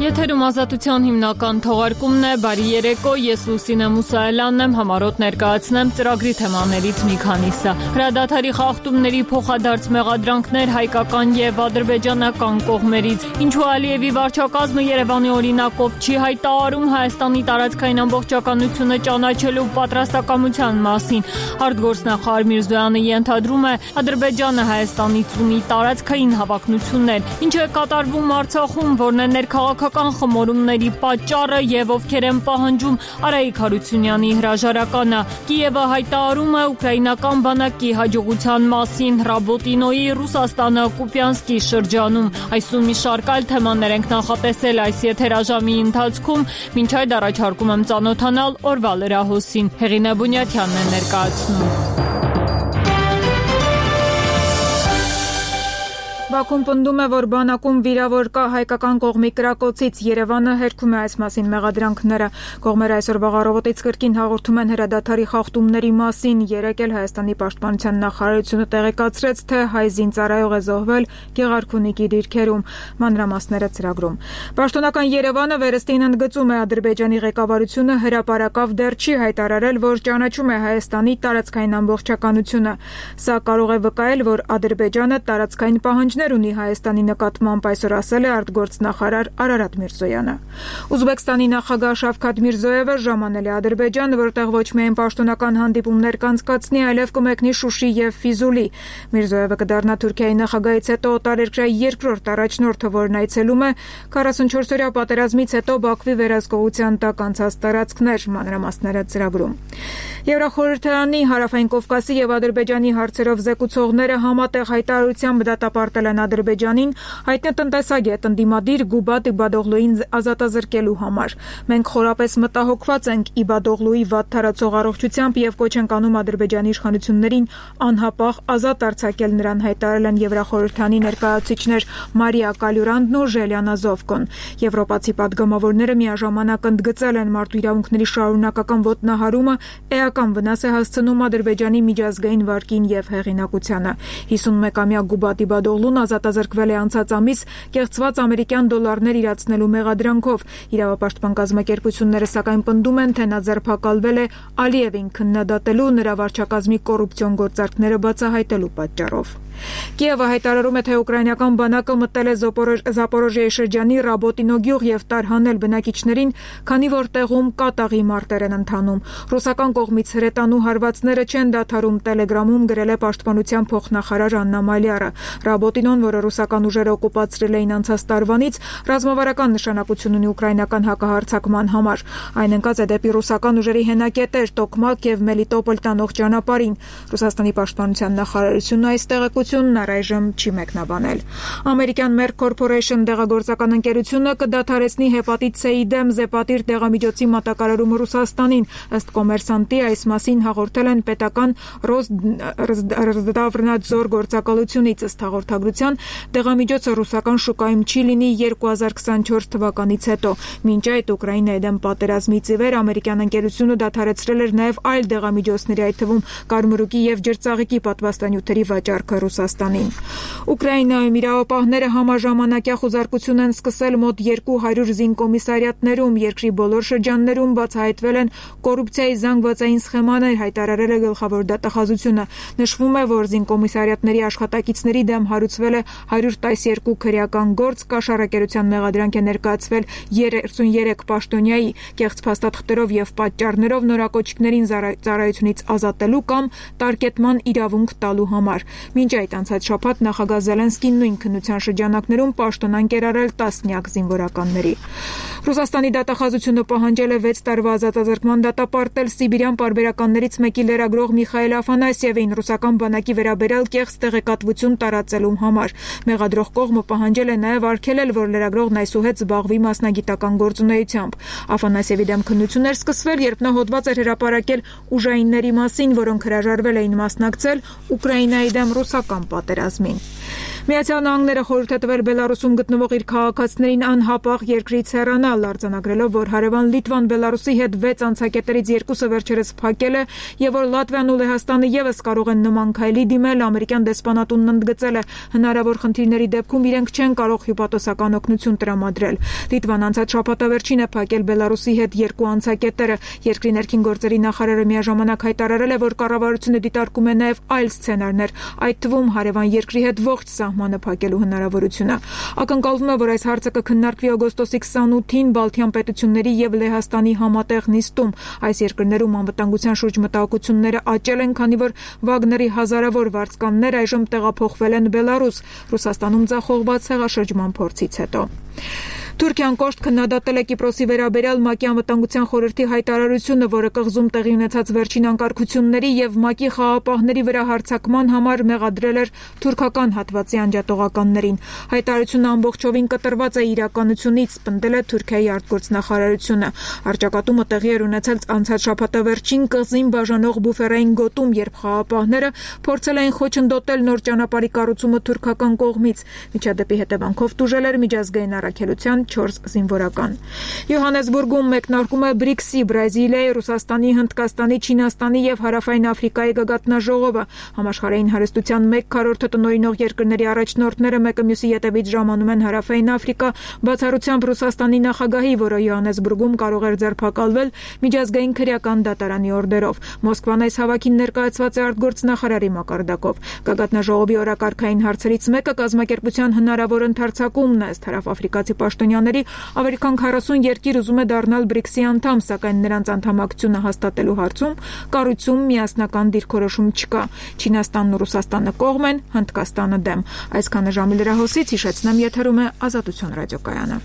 Եթերում ազատության հիմնական թողարկումն է, բարի երեկո, ես Լուսինե Մուսայելյանն եմ, համառոտ ներկայացնեմ ծրագրի թեմաներից մի քանիսը։ Հրադադարի խախտումների փոխադարձ մեղադրանքներ հայկական եւ ադրբեջանական կողմերից։ Ինչու Ալիևի վարչակազմը Երևանի օրինակով չի հայտարարում Հայաստանի տարածքային ամբողջականությունը ճանաչելու պատրաստակամության մասին։ Արտգործնախարար Միրզոյանը ենթադրում է, Ադրբեջանը Հայաստանից ունի տարածքային հավակնություններ, ինչ է կատարվում Արցախում, որն է ներքաղաքական խմորումների պատճառը եւ ովքեր են պահանջում Արայիկ Հարությունյանի հրաժարականը։ Կիևը հայտարարում է ուկրաինական բանակի հաջողության մասին Ռաբոտինոյի Ռուսաստանը Կուպյանսկի շրջանում։ Այսօր մի շարք այլ թեմաներ ենք նախատեսել այս եթերաժամի ընթացքում, մինչ այդ առաջարկում եմ ծանոթանալ օրվա լրահոսին։ Հեղինե Բունյաթյանն է ներկայացնում։ Բաքուն պնդում է, որ բանակում վիրավոր կա հայկական կողմի կրակոցից, Երևանը հերքում է այս մասին մեղադրանքները։ Կողմերը այսօր վաղառավոտից կրկին հաղորդում են հրադադարի խախտումների մասին, երեկ էլ Հայաստանի պաշտպանության նախարարությունը տեղեկացրեց, թե հայ զինծառայող է զոհվել Գեղարքունիքի դիրքերում, մանրամասները ծրագրում։ Պաշտոնական Երևանը վերստին ընդգծում է, Ադրբեջանի ղեկավարությունը հրապարակավ դեռ չի հայտարարել, որ ճանաչում է Հայաստանի տարածքային ամբողջականությունը։ Սա կարող է վկայել, որ Ադրբեջանը տարածքային պահանջներ ունի Հայաստանի նկատմամբ, այսօր ասել է արտգործնախարար Արարատ Միրզոյանը։ Ուզբեկստանի նախագահ Շավքաթ Միրզոևը ժամանել է Ադրբեջան, որտեղ ոչ միայն պաշտոնական հանդիպումներ կանցկացնի, այլև կմեկնի Շուշի եւ Ֆիզուլի։ Միրզոևը կդառնա Թուրքիայի նախագահից հետո օտարերկրյա երկրորդ առաջնորդը, որն այցելում է 44-օրյա պատերազմից հետո Բաքվի վերահսկողության տակ անցած տարածքներ, մանրամասները ծրագրում։ Եվրախորհրդարանի Հարավային Կովկասի եւ Ադրբեջանի հարցերով զեկուցողները համատեղ հայտարարությամբ դատապարտել են Ադրբեջանին հայտնի տնտեսագետ ընդդիմադիր Գուբատ Իբադօղլուին ազատազրկելու համար։ Մենք խորապես մտահոգված ենք Իբադօղլուի վատ թարացող առողջությամբ եւ կոչ ենք անում Ադրբեջանի իշխանություններին անհապաղ ազատ արձակել նրան, հայտարարել են Եվրախորհրդանի ներկայացուցիչներ Մարիա Կալյուրանդն ու Ժելիանա Զովկոն։ Եվրոպացի падգամավորները միաժամանակ ընդգծել են մարդու իրավունքների շարունակական ոտնահարումը էական վնաս է հասցնում Ադրբեջանի միջազգային վարկին եւ հեղինակությանը։ 51-ամյա Գուբատ Իբադօղլուն ազատազրկվել է անցած ամիս կեղծված ամերիկյան դոլարներ իրացնելու մեղադրանքով։ Իրավապաշտպան կազմակերպությունները սակայն պնդում են, թե նա ձերբակալվել է Ալիևին քննադատելու, նրա վարչակազմի կոռուպցիոն գործարքները բացահայտելու պատճառով։ Կիևը հայտարարում է, թե ուկրաինական բանակը մտել է Զապորոժիայի շրջանի Ռաբոտինո գյուղ եւ տարհանել բնակիչներին, քանի որ տեղում կատաղի մարտեր են ընթանում։ Ռուսական կողմից հրետանու հարվածները չեն դադարում, Տելեգրամում գրել է պաշտպանության փոխնախարար Աննա Մալյարը։ Ռաբոտինոն, որը ռուսական ուժերը օկուպացրել էին անցած տարվանից, ռազմավարական նշանակություն ունի ուկրաինական հակահարձակման համար։ Այն ընկած է դեպի ռուսական ուժերի հենակետեր Տոկմակ եւ Մելիտոպոլ տանող ճանապարհին։ Ռուսաստանի պաշտպանության նախարարությունը այս տեղեկությունն առայժմ չի մեկնաբանել։ Ամերիկյան Merck Corporation դեղագործական ընկերությունը կդադարեցնի հեպատիտ C-ի դեմ զեպատիր դեղամիջոցի մատակարարումը Ռուսաստանին։ Ըստ կոմերսանտի այս մասին հաղորդել են պետական Ռոսդավնադզոր գործակալությունից, ըստ հաղորդագրության դեղամիջոցը ռուսական շուկայում չի լինի 2024 թվականից հետո։ Մինչ այդ Ուկրաինայի դեմ պատերազմից ի վեր ամերիկյան ընկերությունը դադարեցրել էր նաև այլ դեղամիջոցների, այդ թվում կարմրուկի եւ ջրծաղիկի պատվաստանյութերի վաճառքը Ռուսաստանին։ Ուկրաինայում իրավապահները համաժամանակյա խուզարկություն են սկսել մոտ 200 զինկոմիսարիատներում, երկրի բոլոր շրջաններում բացահայտվել են կոռուպցիայի զանգվածային սխեմաներ, հայտարարել է գլխավոր դատախազությունը։ Նշվում է, որ զինկոմիսարիատների աշխատակիցների դեմ հարուցվել է 112 քրեական գործ, կաշառակերության մեղադրանք է ներկայացվել 33 պաշտոնյայի, կեղծ փաստաթղթերով եւ պատճառներով նորակոչիկներին ծառայությունից ազատելու կամ տարկետման իրավունք տալու համար։ Մինչ այդ անցած շաբաթ նախագահ Զելենսկին նույն քննության շրջանակներում պաշտոնանկ էր արել տասնյակ զինվորականների։ Ռուսաստանի դատախազությունը պահանջել է 6 տարվա ազատազրկման դատապարտել Սիբիրյան պարբերականներից մեկի լրագրող Միխայել Աֆանասьևին ռուսական բանակի վերաբերյալ կեղծ տեղեկատվություն տարածելու համար։ Մեղադրող կողմը պահանջել է նաև արգելել, որ լրագրողն այսուհետ զբաղվի մասնագիտական գործունեությամբ։ Աֆանասьևի դեմ քննություն էր սկսվել, երբ նա հոդված էր հրապարակել ուժայինների մասին, որոնք հրաժարվել էին մասնակցել Ուկրաինայի դեմ ռուսական պատերազմին։ Միացյալ Նահանգները խորհուրդ է տվել Բելարուսում գտնվող իր քաղաքացիներին անհապաղ երկրից հեռանալ, արձանագրելով, որ հարևան Լիտվան Բելարուսի հետ 6 անցակետերից 2-ը վերջերս փակել է եւ որ Լատվիան ու Լեհաստանը եւս կարող են նման քայլի դիմել, ամերիկյան դեսպանատունն ընդգծել է, հնարավոր խնդիրների դեպքում իրենք չեն կարող հյուպատոսական օգնություն տրամադրել։ Լիտվան անցած շաբաթավերջին է փակել Բելարուսի հետ 2 անցակետերը։ Երկրի ներքին գործերի նախարարը միաժամանակ հայտարարել է, որ կառավարությունը դիտարկում է նաեւ այլ սցենարներ, այդ թվում հարևան երկրի հետ ողջ սահմանը փակելու հնարավորությունը։ Ակնկալվում է, որ այս հարցը կքննարկվի օգոստոսի 28-ին Բալթյան պետությունների եւ Լեհաստանի համատեղ նիստում։ Այս երկրներում անվտանգության շուրջ մտահոգությունները աճել են, քանի որ Վագների հազարավոր վարձկաններ այժմ տեղափոխվել են Բելարուս, Ռուսաստանում ձախողված հեղաշրջման փորձից հետո։ Թուրքիան կոշտ քննադատել է Կիպրոսի վերաբերյալ ՄԱԿ-ի անվտանգության խորհրդի հայտարարությունը, որը կղզում տեղի ունեցած վերջին անկարգությունների եւ ՄԱԿ-ի խաղաղապահների վրա հարձակման համար մեղադրել էր թուրքական հատվածի անջատողականներին։ Հայտարարությունը ամբողջովին կտրված է իրականությունից, պնդել է Թուրքիայի արտգործնախարարությունը։ Առճակատումը տեղի էր ունեցել անցած շաբաթավերջին կղզին բաժանող բուֆերային գոտում, երբ խաղաղապահները փորձել էին խոչընդոտել նոր ճանապարհի կառուցումը թուրքական կողմից։ Միջադեպի հետևանքով տուժել էր միջազգային առաքելության 4 զինվորական։ Յոհանեսբուրգում մեկնարկում է BRICS-ի Բրազիլիայի, Ռուսաստանի, Հնդկաստանի, Չինաստանի եւ Հարավային Աֆրիկայի գագաթնաժողովը։ Համաշխարհային հարստության 1/4 տնօրինող երկրների առաջնորդները մեկը մյուսի ետևից ժամանում են Հարավային Աֆրիկա, բացառությամբ Ռուսաստանի նախագահի, որը Յոհանեսբուրգում կարող էր ձերբակալվել միջազգային քրեական դատարանի օրդերով։ Մոսկվան այս հավաքին ներկայացված է արտգործնախարարի մակարդակով։ Գագաթնաժողովի օրակարգային հարցերից մեկը կազմակերպության հնարավոր ընդարձակումն է, ըստ հարավաֆրիկացի պաշտոնյաների, ավելի քան 40 երկիր ուզում է դառնալ BRICS-ի անդամ, սակայն նրանց անդամակցությունը հաստատելու հարցում կառույցում միասնական դիրքորոշում չկա։ Չինաստանն ու Ռուսաստանը կողմ են, Հնդկաստանը դեմ։ Այսքանը ժամի լրահոսից հիշեցնեմ, եթերում է Ազատություն ռադիոկայանը։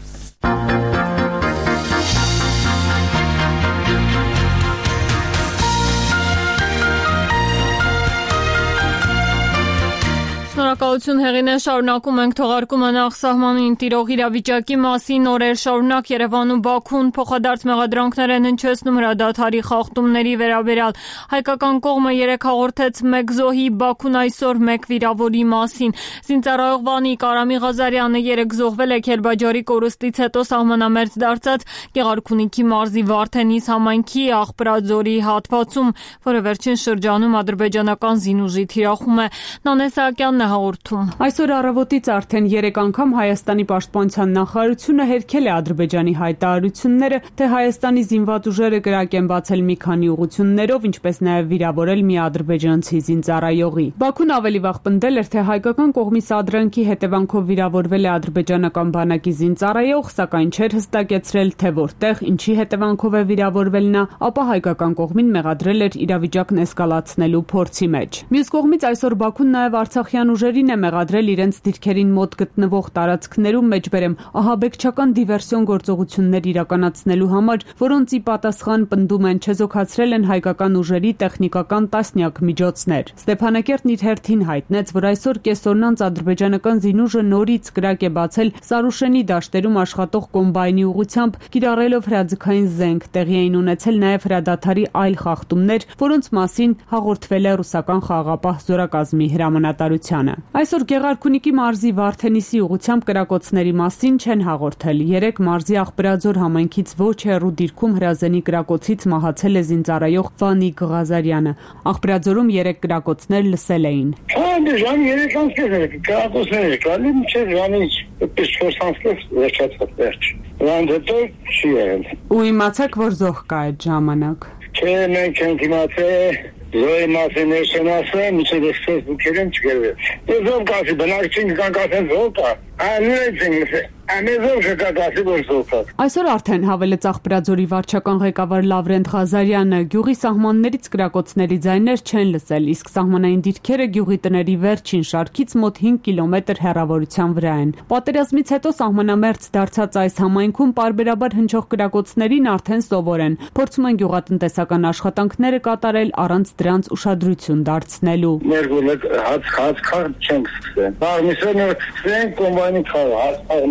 Շնորհակալություն Հեղինե, շարունակում ենք թողարկումը նախսահմանին տիրող իրավիճակի մասին։ Օրեր շարունակ Երևանում Բաքուն փոխադարձ մեղադրանքներ են հնչեցնում հրադադարի խախտումների վերաբերյալ։ Հայկական կողմը 3 հաղորդեց 1 զոհի, Բաքուն այսօր 1 վիրավորի մասին։ Զինծառայող Վանիկ Արամի Ղազարյանը 3 զոհվել է Քերբաջարի կորուստից հետո սահմանամերձ դարձած Գեղարքունիքի մարզի Վարդենիս համայնքի Աղբրաձորի հատվածում, որը վերջին շրջանում ադրբեջանական զինուժի թիրախում է։ Նանե Սահակյանն հաղորդում։ Այսօր առավոտից արդեն 3 անգամ Հայաստանի պաշտպանության նախարարությունը հերքել է Ադրբեջանի հայտարարությունները, թե Հայաստանի զինված ուժերը կրակ են բացել մի քանի ուղղություններով, ինչպես նաև վիրավորել մի ադրբեջանցի զինծառայողի։ Բաքուն ավելի վաղ պնդել էր, թե հայկական կողմի սադրանքի հետևանքով վիրավորվել է ադրբեջանական բանակի զինծառայող, սակայն չէր հստակեցրել, թե որտեղ, ինչի հետևանքով է վիրավորվել նա, ապա հայկական կողմին մեղադրել էր իրավիճակն էսկալացնելու փորձի մեջ։ Մյուս կողմից այսօր Բաքուն նաև Արցախյան ուժերին է մեղադրել իրենց դիրքերին մոտ գտնվող տարածքներում մեջբերեմ ահաբեկչական դիվերսիոն գործողություններ իրականացնելու համար, որոնց ի պատասխան պնդում են չեզոքացրել են հայկական ուժերի տեխնիկական տասնյակ միջոցներ։ Ստեփանակերտն իր հերթին հայտնեց, որ այսօր կեսօրն անց ադրբեջանական զինուժը նորից կրակ է բացել Սարուշենի դաշտերում աշխատող կոմբայնի ուղղությամբ, կիրառելով հրաձգային զենք։ Տեղի էին ունեցել նաև հրադադարի այլ խախտումներ, որոնց մասին հաղորդվել է ռուսական խաղաղապահ զորակազմի հրամանատարությանը։ Այսօր Գեղարքունիքի մարզի Վարդենիսի ուղղությամբ կրակոցների մասին չեն հաղորդել։ 3 մարզի Աղբրաձոր համայնքից ոչ հեռու դիրքում հրազենի կրակոցից մահացել է զինծառայող Վանիկ Ղազարյանը։ Աղբրաձորում 3 կրակոցներ լսել էին։ Ժամի 3 կրակոցներ կալի մինչև ժամի 4 վերջացավ վերջ։ Դրանց հետո չի եղել։ Ու իմացաք, որ զոհ կա այդ ժամանակ։ Չէ, մենք չենք իմացել։ Զոհի մասին ներշեն ասեմ, մինչև Facebook-երում չգրվել։ Զոհ կասի, բնակչին կան կասեն զոհ կա։ Նույնիսկ Այսօր արդեն հավելեց Աղբրաձորի վարչական ղեկավար Լավրենտ Ղազարյանը, գյուղի սահմաններից կրակոցների ձայներ չեն լսել, իսկ սահմանային դիրքերը գյուղի տների վերջին շարքից մոտ 5 կիլոմետր հեռավորության վրա են։ Պատերազմից հետո սահմանամերձ դարձած այս համայնքում պարբերաբար հնչող կրակոցներին արդեն սովոր են, փորձում են գյուղատնտեսական աշխատանքները կատարել առանց դրանց ուշադրություն դարձնելու։ Մեր հաց չենք սկսել։ Բարմիսը նոր սկսենք կոմբայնի խաղը, հաց խաղները։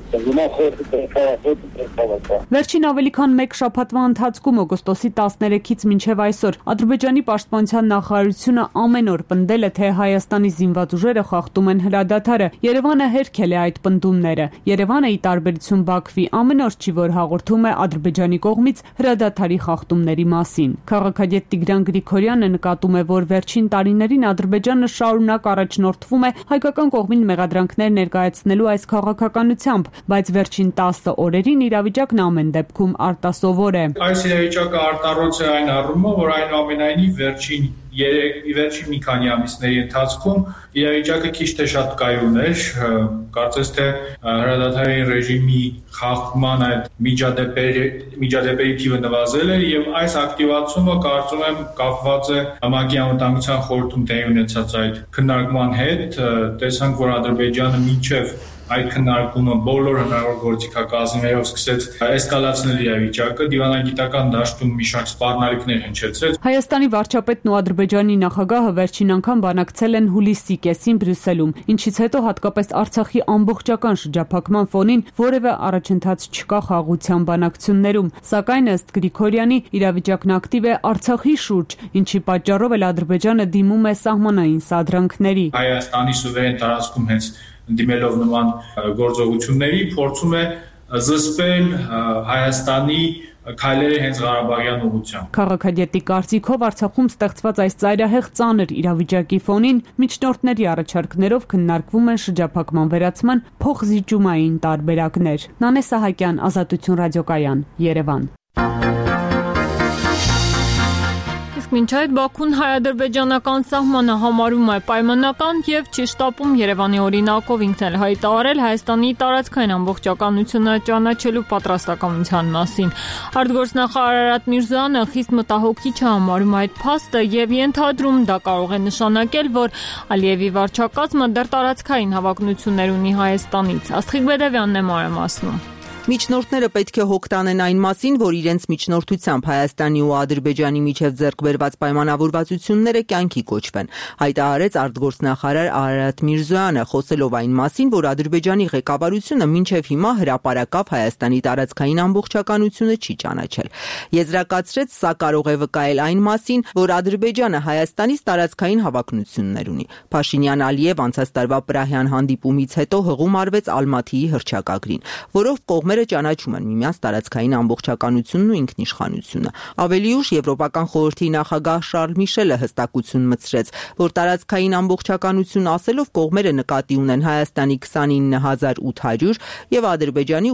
Վերջին ավելի քան 1 շաբաթվա ընթացքում օգոստոսի 13-ից մինչև այսօր Ադրբեջանի պաշտպանության նախարարությունը ամեն օր պնդել է, թե Հայաստանի զինված ուժերը խախտում են հրադադարը։ Երևանը հերքել է այդ պնդումները։ Երևանը ի տարբերություն Բաքվի ամեն օր չի, որ հաղորդում է Ադրբեջանի կողմից հրադադարի խախտումների մասին։ Քաղաքագետ Տիգրան Գրիգորյանը նկատում է, որ վերջին տարիներին Ադրբեջանը շարունակ առաջնորդվում է հայկական կողմին մեղադրանքներ ներկայացնելու այս քաղաքականությամբ, բայց վերջին 10 օրերին իրավիճակն ամեն դեպքում արտասովոր է։ Այս իրավիճակը արտառոց է այն առումով, որ այնուամենայնիվ վերջին մի քանի ամիսների ընթացքում իրավիճակը քիչ թե շատ կայուն էր, կարծես թե հրադադարի ռեժիմի խախտման այդ միջադեպերի թիվը նվազել է եւ այս ակտիվացումը կարծում եմ կապված է ՄԱԿ-ի անվտանգության խորհրդում տեղի ունեցած այդ քննարկման հետ, տեսանք, որ Ադրբեջանը մինչեւ այդ քննարկումը բոլոր հնարավոր գործիքակազմերով սկսեց էսկալացնել իրավիճակը, դիվանագիտական դաշտում մի շարք սպառնալիքներ հնչեցրեց։ Հայաստանի վարչապետն ու Ադրբեջանի նախագահը վերջին անգամ բանակցել են հուլիսի կեսին Բրյուսելում, ինչից հետո հատկապես Արցախի ամբողջական շրջափակման ֆոնին որևէ առաջընթաց չկա խաղաղության բանակցություններում, սակայն ըստ Գրիգորյանի իրավիճակն ակտիվ է Արցախի շուրջ, ինչի պատճառով էլ Ադրբեջանը դիմում է սահմանային սադրանքների։ Հայաստանի սուվերեն տարածքում հենց դիմելով նման գործողությունների փորձում է զսպել Հայաստանի քայլերը հենց Ղարաբաղյան ուղղությամբ։ Քաղաքագետի կարծիքով Արցախում ստեղծված այս ծայրահեղ ծանր իրավիճակի ֆոնին միջնորդների առաջարկներով քննարկվում են շրջափակման վերացման փոխզիջումային տարբերակներ։ Նանե Սահակյան, Ազատություն ռադիոկայան, Երևան։ Մինչ այդ Բաքուն հայ-ադրբեջանական սահմանը համարում է պայմանական եւ չի շտապում Երևանի օրինակով ինքն էլ հայտարարել Հայաստանի տարածքային ամբողջականությունը ճանաչելու պատրաստակամության մասին։ Արտգործնախարար Արարատ Միրզոյանը խիստ մտահոգիչ է համարում այդ փաստը եւ ենթադրում դա կարող է նշանակել, որ Ալիևի վարչակազմը դեռ տարածքային հավակնություններ ունի Հայաստանից։ Աստղիկ Բեդևյանն է մանրամասնում։ Միջնորդները պետք է հոգ տանեն այն մասին, որ իրենց միջնորդությամբ Հայաստանի ու Ադրբեջանի միջև ձեռք բերված պայմանավորվածությունները կյանքի կոչվեն, հայտարարեց արտգործնախարար Արարատ Միրզոյանը, խոսելով այն մասին, որ Ադրբեջանի ղեկավարությունը մինչև հիմա հրապարակավ Հայաստանի տարածքային ամբողջականությունը չի ճանաչել։ Եզրակացրեց, սա կարող է վկայել այն մասին, որ Ադրբեջանը Հայաստանից տարածքային հավակնություններ ունի։ Փաշինյան-Ալիև անցած տարվա Պրահյան հանդիպումից հետո հղում արվեց Ալմաթիի հռչակագրին, որով կողմերը ճանաչում են միմյանց տարածքային ամբողջականությունն ու ինքնիշխանությունը։ Ավելի ուշ Եվրոպական խորհրդի նախագահ Շարլ Միշելը հստակություն մտցրեց, որ տարածքային ամբողջականություն ասելով կողմերը նկատի ունեն Հայաստանի 29800 եւ Ադրբեջանի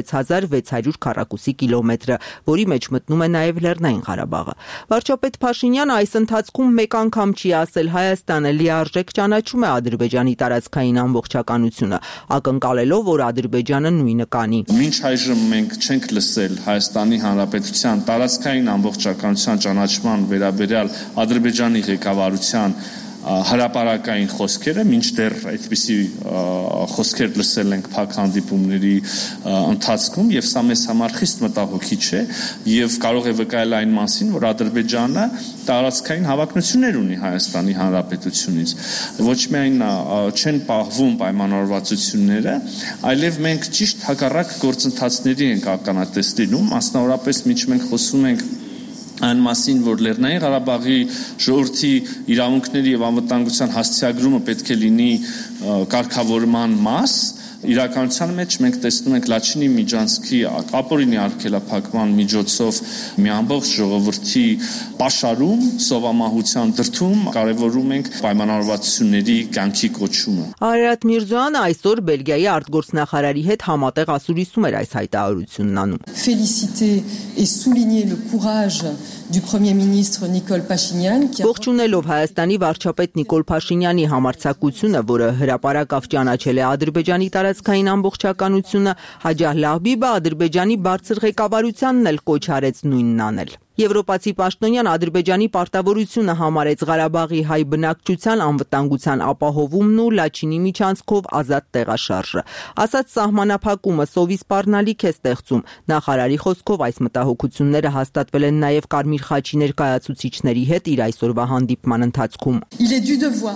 86600 քառակուսի կիլոմետրը, որի մեջ մտնում է նաեւ Լեռնային Ղարաբաղը։ Վարչապետ Փաշինյանը այս ընթացքում մեկ անգամ չի ասել Հայաստանը լիարժեք ճանաչում է Ադրբեջանի տարածքային ամբողջականությունը, ակնկալելով, որ Ադրբեջանը նույնը կանի։ Մինչ այժմ մենք չենք լսել Հայաստանի Հանրապետության տարածքային ամբողջականության ճանաչման վերաբերյալ Ադրբեջանի ղեկավարության հրապարակային խոսքերը, մինչդեռ այդպիսի խոսքեր լսել ենք փակ հանդիպումների ընթացքում եւ սա մեզ համար խիստ մտահոգիչ է եւ կարող է վկայել այն մասին, որ Ադրբեջանը տարածքային հավակնություններ ունի Հայաստանի Հանրապետությունից։ Ոչ միայն չեն պահվում պայմանավորվածությունները, այլև մենք ճիշտ հակառակ գործընթացների ենք ականատես լինում, մասնավորապես մինչ մենք խոսում ենք այն մասին, որ Լեռնային Ղարաբաղի ժողովրդի իրավունքների եւ անվտանգության հասցեագրումը պետք է լինի կարգավորման մաս, իրականության մեջ մենք տեսնում ենք Լաչինի միջանցքի ապօրինի արգելափակման միջոցով մի ամբողջ ժողովրդի պաշարում, սովամահության դրդում կարևորում ենք պայմանավորվածությունների կյանքի կոչումը։ Արարատ Միրզոյանը այսօր Բելգիայի արտգործնախարարի հետ համատեղ ասուլիսում էր այս հայտարարությունն անում։ Féliciter et souligner le courage du Premier ministre Nicole Pachinian Ողջունելով Հայաստանի վարչապետ Նիկոլ Փաշինյանի համարձակությունը, որը հրապարակավ ճանաչել է Ադրբեջանի տարածքային ամբողջականությունը, Հաջահ Լահբիբը Ադրբեջանի բարձր ղեկավարությանն էլ կոչ արեց նույնն անել։ Եվրոպացի պաշտոնյան Ադրբեջանի պարտավորությունը համարեց Ղարաբաղի հայ բնակչության անվտանգության ապահովումն ու Լաչինի միջանցքով ազատ տեղաշարժը։ Ասած սահմանափակումը սովի սպառնալիք է ստեղծում։ Նախարարի խոսքով այս մտահոգությունները հաստատվել են նաև Կարմիր խաչի ներկայացուցիչների հետ իր այսօրվա հանդիպման ընթացքում։ Il est du devoir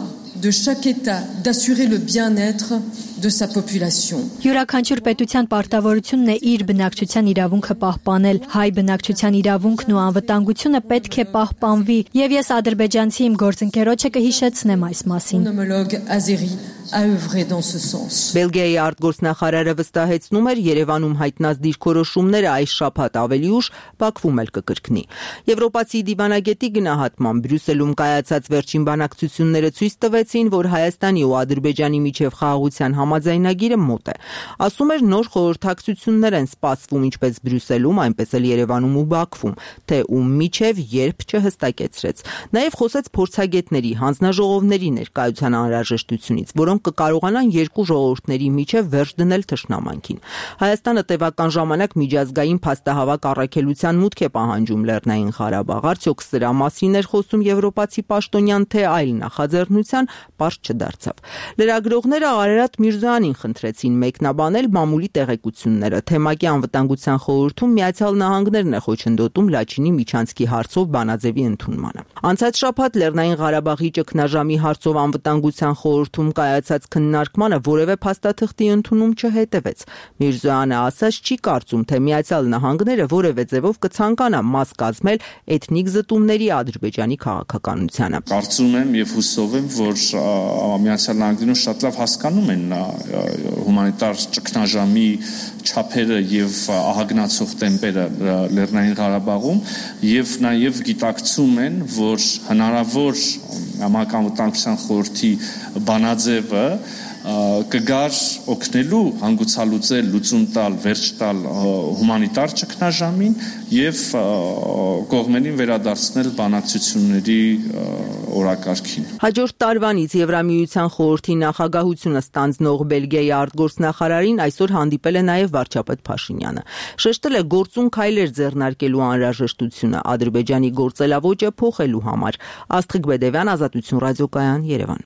de chaque État d'assurer le bien-être de sa population. Յուրաքանչյուր պետության պարտավորությունն է իր բնակչության իրավունքը պահպանել։ Հայ բնակչության իրավունքն ու անվտանգությունը պետք է պահպանվի, եւ ես ադրբեջանցի իմ գործընկերոջը կհիշեցնեմ այս մասին։ Բելգիայի արտգործնախարարը վստահեցնում էր Երևանում հայտնած դիրքորոշումները այս շաբաթ ավելի ուշ Բաքվում էլ կկրկնի։ Եվրոպացի դիվանագետի գնահատմամբ Բրյուսելում կայացած վերջին բանակցությունները ցույց տվեցին, որ Հայաստանի ու Ադրբեջանի միջև խաղաղության համաձայնագիրը մոտ է։ Ասում էր նոր խորհրդակցություններ են սպասվում ինչպես Բրյուսելում, այնպես էլ Երևանում ու Բաքվում, թե ում միջև երբ չհստակեցրեց։ Նաև խոսեց փորձագետների, հանձնաժողովների ներկայության անհրաժեշտությունից, որոնք կկարողանան երկու ժողովուրդների միջև վերջ դնել թշնամանքին։ Հայաստանը տևական ժամանակ միջազգային փաստահավաք առաքելության մուտք է պահանջում Լեռնային Ղարաբաղ։ Արդյոք սրա մասին էր խոսում եվրոպացի պաշտոնյան, թե այլ նախաձեռնության, պարզ չդարձավ։ Լրագրողները Արարատ Միրզոյանին խնդրեցին մեկնաբանել մամուլի տեղեկությունները։ Թեմակի անվտանգության խորհրդում Միացյալ Նահանգներն է խոչընդոտում Լաչինի միջանցքի հարցով բանաձևի ընդունմանը։ Անցած շաբաթ Լեռնային Ղարաբաղի ճգնաժամի հարցով անվտանգության խորհրդում կայացած քննարկմանը որևէ փաստաթղթի ընդունում չհետևեց։ Միրզոյանը ասաց չի կարծում, թե Միացյալ Նահանգները որևէ ձևով կցանկանա մաս կազմել էթնիկ զտումների Ադրբեջանի քաղաքականությանը։ Կարծում եմ եւ հուսով եմ, որ Միացյալ Նահանգներն շատ լավ հասկանում են հումանիտար ճգնաժամի չափերը եւ ահագնացող տեմպերը Լեռնային Ղարաբաղում եւ նաեւ գիտակցում են, որ հնարավոր համակամտանքության խորհրդի բանաձևը կգար օգնելու հանգուցալուծել, լուծում տալ, վերջ տալ հումանիտար ճգնաժամին եւ կողմերին վերադարձնել բանակցությունների օրակարգին։ Հաջորդ տարվանից Եվրամիության խորհրդի նախագահությունը ստանձնող Բելգիայի արտգործնախարարին այսօր հանդիպել է նաեւ վարչապետ Փաշինյանը։ Շեշտել է գործուն քայլեր ձեռնարկելու անհրաժեշտությունը Ադրբեջանի գործելավոճը փոխելու համար։ Աստղիկ Բեդևյան, Ազատություն ռադիոկայան, Երևան։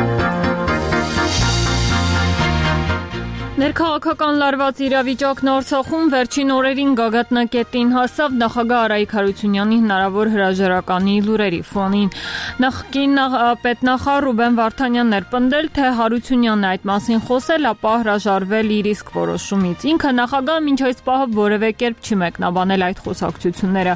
Ներքաղաքական լարված իրավիճակն Արցախում վերջին օրերին գագաթնակետին հասավ նախագահ Արայիկ Հարությունյանի հնարավոր հրաժարականի լուրերի ֆոնին։ Նախկին պետնախարար Ռուբեն Վարդանյանն էր պնդել, թե Հարությունյանն այդ մասին խոսել, ապա հրաժարվել իր իսկ որոշումից։ Ինքը նախագահը մինչ այս պահը որևէ կերպ չի մեկնաբանել այդ խոսակցությունները։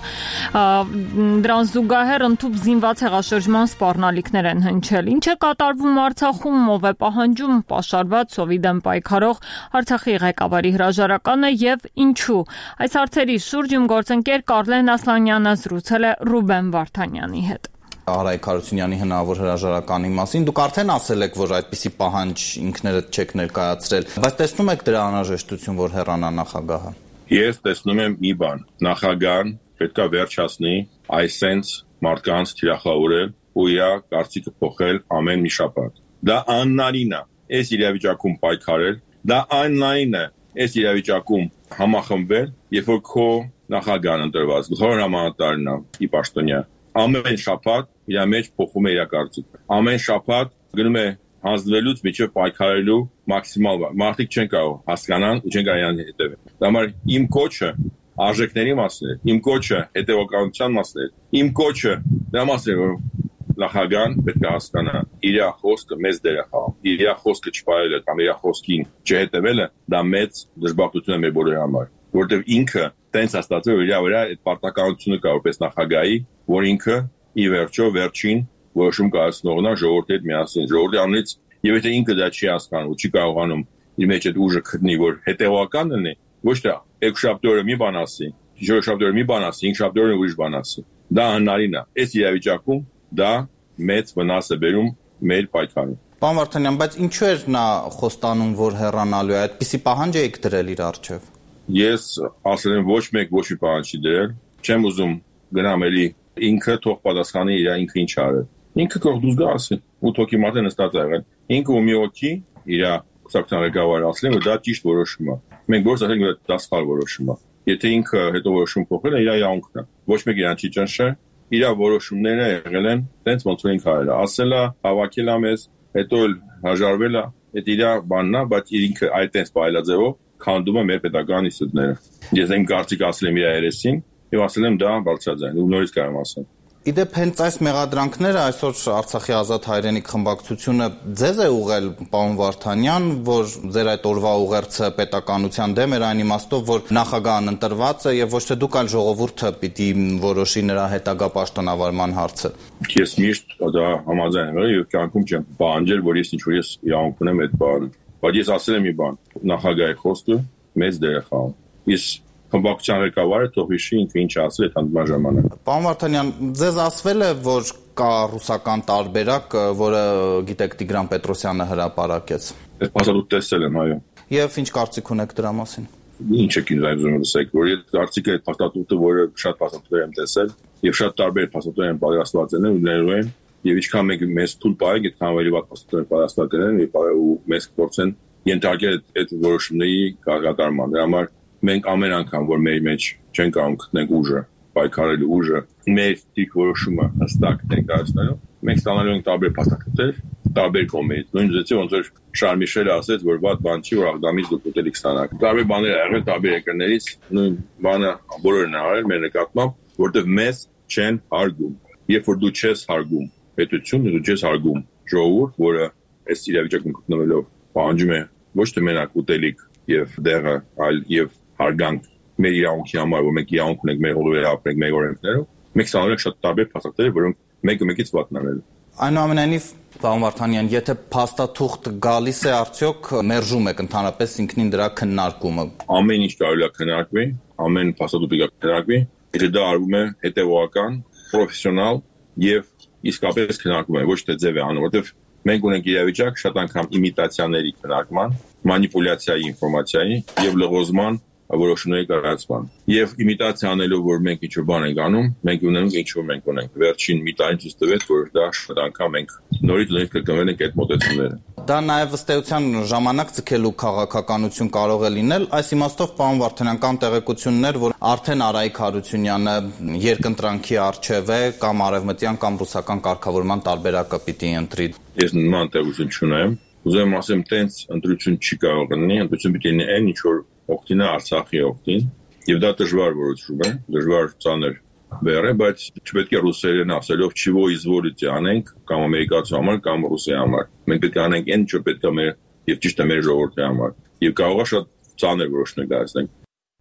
Դրան զուգահեռ ընդհուպ զինված հեղաշրջման սպառնալիքներ են հնչել։ Ինչ է կատարվում Արցախում, ով է պահանջում պաշարված սովի դեմ պայքարող Արցախի ղեկավարի հրաժարականը եւ ինչու։ Այս հարցերի շուրջ իմ գործընկեր Կարլեն Ասլանյանը զրուցել է Ռուբեն Վարդանյանի հետ։ Արայիկ Հարությունյանի հնարավոր հրաժարականի մասին դուք արդեն ասել եք, որ այդպիսի պահանջ ինքներդ չեք ներկայացրել, բայց տեսնում եք դրա անհրաժեշտություն, որ հեռանա նախագահը։ Ես տեսնում եմ մի բան. նախագահան պետք է վերջացնի այսենց մարդկանց թիրախավորել ու իր կարծիքը փոխել ամեն մի շաբաթ։ Դա աննարին է այս իրավիճակում պայքարել, դա աննարին է այս իրավիճակում համախմբել, երբ որ քո նախագահան ընտրված, գլխավոր հրամանատարն է ի պաշտոնյա, ամեն շաբաթ իր մեջ փոխում է իր կարծիքը։ Ամեն շաբաթ գնում է հանձնվելուց միջև պայքարելու մաքսիմալ բան։ Մարդիկ չեն կարող հասկանան ու չեն կարող իրան հետևել։ Դա համար իմ կոչը արժեքների մասն է, իմ կոչը հետևականության մասն է, իմ կոչը դա մասն է, որ նախագահան պետք է հասկանա իր խոսքը մեծ դեր է խաղում։ Իր խոսքը չփայելը կամ իր խոսքին չհետևելը դա մեծ դժբախտություն է մեր բոլորի համար, որովհետև ինքը տենց հաստատվել որ իր վրա այդ պարտականությունը կա որպես նախագահի, որ ինքը ի վերջո վերջին որոշում կայացնողն է ժողովրդի հետ միասին, ժողովրդի անունից, եւ եթե ինքը դա չի հասկանում ու չի կարողանում իր մեջ այդ ուժը գտնի, որ հետեւական լինի, ոչ թե երկշաբթի մի բան ասի, շաբթի մի բան ասի, շաբթի ուրիշ բան ասի։ Դա անհնարին է։ Այս իրավիճակում դա մեծ վնաս է բերում մեր պայքարին։ Պարոն Վարդանյան, բայց ինչու էր նա խոստանում, որ հեռանալու է, այդպիսի պահանջ եք դրել իր առջև։ Ես ասել եմ ոչ մեկ ոչ մի պահանջ չի դրել, չեմ ուզում գնամ էլի ինքը թող պատասխանի իր ինքը ինչ արել։ Ինքը կողդուզ գա ասի, 8 հոգի մարդ է նստած եղել։ Ինքը ու մի հոգի իր կուսակցության ղեկավարը ասել որ դա ճիշտ որոշում է։ Մենք գործ ասենք որ դա սխալ որոշում է։ Եթե ինքը հետո որոշում փոխել է, իր իրավունքն է։ Ոչ մեկ իրան չի ճնշել։ Իր որոշումները եղել են տենց ոնց որ ինքը արել է, ասել է, հավաքել է մեզ, հետո էլ հրաժարվել է, այդ իր բանն է, բայց ինքը այդ տենց բայլաձևով քանդում է մեր պետական ինստիտուտները։ Ես այն կարծիք ասել եմ իր երեսին եւ ասել եմ դա բարձրաձայն, ու նորից կարող եմ ասել։ Իդեպ հենց այս մեղադրանքները այսօր Արցախի ազատ հայրենիք խմբակցությունը ձեզ է ուղղել, պարոն Վարդանյան, որ ձեր այդ օրվա ուղերձը պետականության դեմ էր, այն իմաստով, որ նախագահն ընտրված է եւ ոչ թե դուք, այլ ժողովուրդը պիտի որոշի նրա հետագա պաշտոնավարման հարցը։ Ես միշտ դա համաձայն եմ եւ կյանքում չեմ պահանջել, որ ես ինչ-որ իրավունք ունեմ այդ բանը։ Բայց ես ասել եմ մի բան, նախագահի խոսքը մեծ դեր է խաղում։ Ես խմբակցության ղեկավարը թող հիշի ինքը ինչ ասել այդ հանդիպման ժամանակ։ Պարոն Վարդանյան, ձեզ ասվել է, որ կա ռուսական տարբերակ, որը գիտեք Տիգրան Պետրոսյանը հրապարակեց։ Այդ փաստաթուղթ տեսել եմ, այո։ Եվ ինչ կարծիք ունեք դրա մասին։ Ինչ եք ինձ ուզում լսեք, որ այդ կարծիքը այդ փաստաթուղթը, որը շատ փաստաթուղթեր եմ տեսել, եւ շատ տարբեր փաստաթուղթեր են պատրաստված են ու ներու են, եւ ինչքան մենք մեզ թույլ պահենք, այդքան ավելի վատ փաստաթուղթեր պատրաստված են ու մեզ փորձեն ենթարկել այդ որոշումների կատարման։ Դրա համար մենք ամեն անգամ, որ մեր մեջ չենք կարող գտնենք ուժը, պայքարելու ուժը, մեր դիք որոշումը հստակ ներկայացնելու, մենք ստանալու ենք տարբեր փաստաթղթեր, տարբեր կողմերից։ Նույն ձեւով ոնց որ Շարլ Միշելը ասեց, որ վատ բան չի, որ Աղդամից դուք ուտելիք ստանաք։ Տարբեր բաներ եղել տարբեր երկրներից, նույն բանը բոլորն են արել մեր նկատմամբ, որտեղ մեզ չեն հարգում։ Երբ որ դու չես հարգում պետությունը, դու չես հարգում ժողովուրդ, որը այս իրավիճակում գտնվելով պահանջում է ոչ թե մենակ ուտելիք եւ դեղը, այլ եւ հարգանք մեր իրավունքի համար, որ մենք իրավունք ունենք մեր հողերը ապրենք մեր օրենքներով, մենք ստանում ենք շատ տարբեր փաստաթղթեր, որոնք մեկը մեկից վատն են։ Այնուամենայնիվ, պարոն Վարդանյան, եթե փաստաթուղթ գալիս է, արդյոք մերժում եք ընդհանրապես ինքնին դրա քննարկումը։ Ամեն ինչ կարելի է քննարկվի, ամեն փաստաթուղթ կարող է քննարկվի, եթե դա արվում է հետևողական, պրոֆեսիոնալ եւ իսկապես քննարկում է, ոչ թե ձև է անում, որովհետեւ մենք ունենք իրավիճակ շատ անգամ իմիտացիաների քննարկման, մանիպուլյացիայի ինֆորմացիայի եւ լղոզման որոշումների կայացման։ Եվ իմիտացիա անելով, որ մենք ինչ-որ բան ենք անում, մենք ունենք ինչ-որ մենք ունենք։ Վերջին մի տարին ցույց տվեց, որ դա շատ անգամ մենք նորից կգնվել ենք այդ մոտեցումները։ Դա նաև ըստ էության ժամանակ ցկելու քաղաքականություն կարող է լինել։ Այս իմաստով, պարոն Վարդանյան, կան տեղեկություններ, որ արդեն Արայիկ Հարությունյանը երկընտրանքի առջև է, կամ արևմտյան կամ ռուսական կարգավորման տարբերակը պիտի ընտրի։ Ես նման տեղեկություն չունեմ։ Ուզում եմ ասեմ, տենց ընտրություն չի կարող լինի, ընտրություն պիտի լինի այն, ինչ որ օգտին է Արցախի օգտին, եւ դա դժվար որոշում է, դժվար ծանր բեռ է, բայց չպետք է ռուսերեն ասելով չիվո իզվոլիցի անենք կամ ամերիկացու համար կամ ռուսի համար։ Մենք պետք է անենք այն, ինչ պետք է մեր եւ ճիշտ է մեր ժողովրդի համար։ Եվ կարող է շատ ծանր որոշումներ կայացնենք։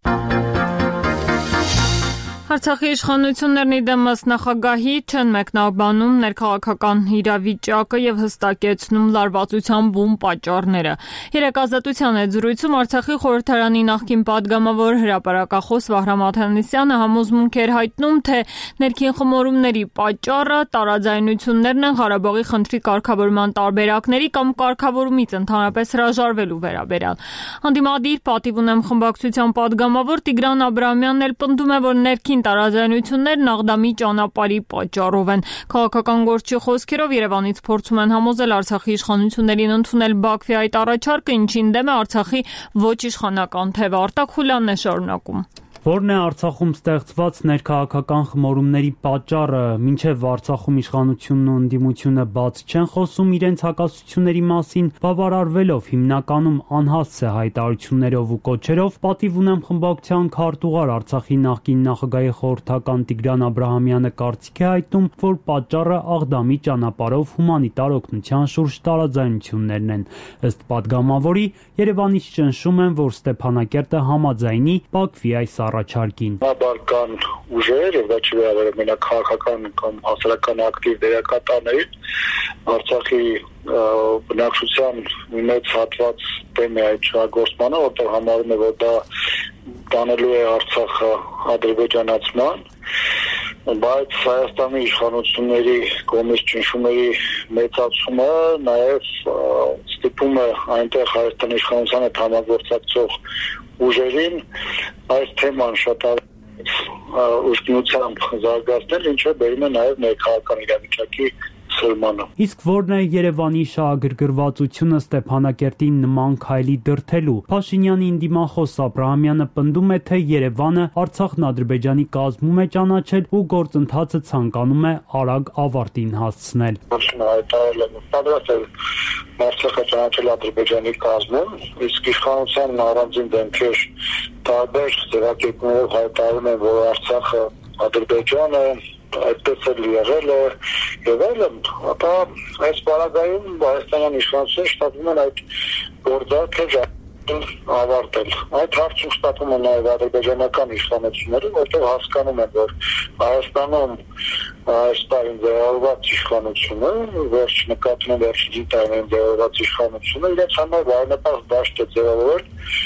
Արցախի իշխանություններն իդեմս նախագահի չեն մեկնաբանում ներքաղաքական իրավիճակը եւ հստակեցնում լարվածության բուն պատճառները։ Երեկ Ազատության հետ զրույցում Արցախի խորհրդարանի նախկին падգամավոր հրապարակախոս Վահրամ Աթանեսյանը համոզմունք էր հայտնում, թե ներքին խմորումների պատճառը տարաձայնություններն են Ղարաբաղի խնդրի կարգավորման տարբերակների կամ կարգավորումից ընդհանրապես հրաժարվելու վերաբերյալ։ Անդիմադիր պատիվ ունեմ խմբակցության падգամավոր Տիգրան Աբրահամյանն էլ պնդում է, որ ներքին տարաձայնություններն Աղդամի ճանապարհի պատճառով են։ Քաղաքական գործչի խոսքերով Երևանից փորձում են համոզել Արցախի իշխանություններին ընդունել Բաքվի այդ առաջարկը, ինչին դեմ է Արցախի ոչ իշխանական թևը։ Արտակ Խուլյանն է շարունակում։ Որն է Արցախում ստեղծված ներքաղաքական խմորումների պատճառը, մինչև Արցախում իշխանությունն ու ընդդիմությունը բաց չեն խոսում իրենց հակասությունների մասին, բավարարվելով հիմնականում անհասցե հայտարարություններով ու կոչերով, պատիվ ունեմ խմբակցության քարտուղար Արցախի նախկին նախագահի խորհրդական Տիգրան Աբրահամյանը կարծիք է հայտնում, որ պատճառը Աղդամի ճանապարհով հումանիտար օգնության շուրջ տարաձայնություններն են։ Ըստ падգամավորի, Երևանից ճնշում են, որ Ստեփանակերտը համաձայնի Բաքվի այս առաջարկին։ Բալկան ուժեր, եւ դա չի վերաբերում մենակ քաղաքական կամ հասարակական ակտիվ դերակատարներին, Արցախի բնակչության մեծ հատված դեմ է այդ շահգործմանը, որտեղ համարում է, որ դա տանելու է Արցախը ադրբեջանացման, բայց Հայաստանի իշխանությունների կողմից ճնշումների մեծացումը նաև ստիպում է այնտեղ Հայաստանի իշխանության հետ համագործակցող ուժերին այս թեման շատ ուշքնությամբ զարգացնել, ինչը բերում է նաև ներքաղաքական իրավիճակի սրմանը։ Իսկ որն է Երևանի շահագրգռվածությունը Ստեփանակերտի նման քայլի դրդելու։ Փաշինյանի ընդդիմախոս Աբրահամյանը պնդում է, թե Երևանը Արցախն Ադրբեջանի կազմում է ճանաչել ու գործընթացը ցանկանում է արագ ավարտին հասցնել։ Հայտարարել է պատրաստ է Արցախը ճանաչել Ադրբեջանի կազմում, իսկ իշխանության առանձին դեմքեր տարբեր ձևակերպումներով հայտարարում են, որ Արցախը Ադրբեջանը այդպես էլ եղել է եւ այլն, ապա այս պարագայում հայաստանյան իշխանությունները շտապում են այդ գործարքը ավարտել։ Այդ հարցը շտապում են նաև ադրբեջանական իշխանությունները, որտեղ հասկանում են, որ Հայաստանում այս տարին ձևավորված իշխանությունը, վերջ նկատում են վերջին տարիներին ձևավորված իշխանությունը, իրենց համար բարենպաստ դաշտ է ձևավորել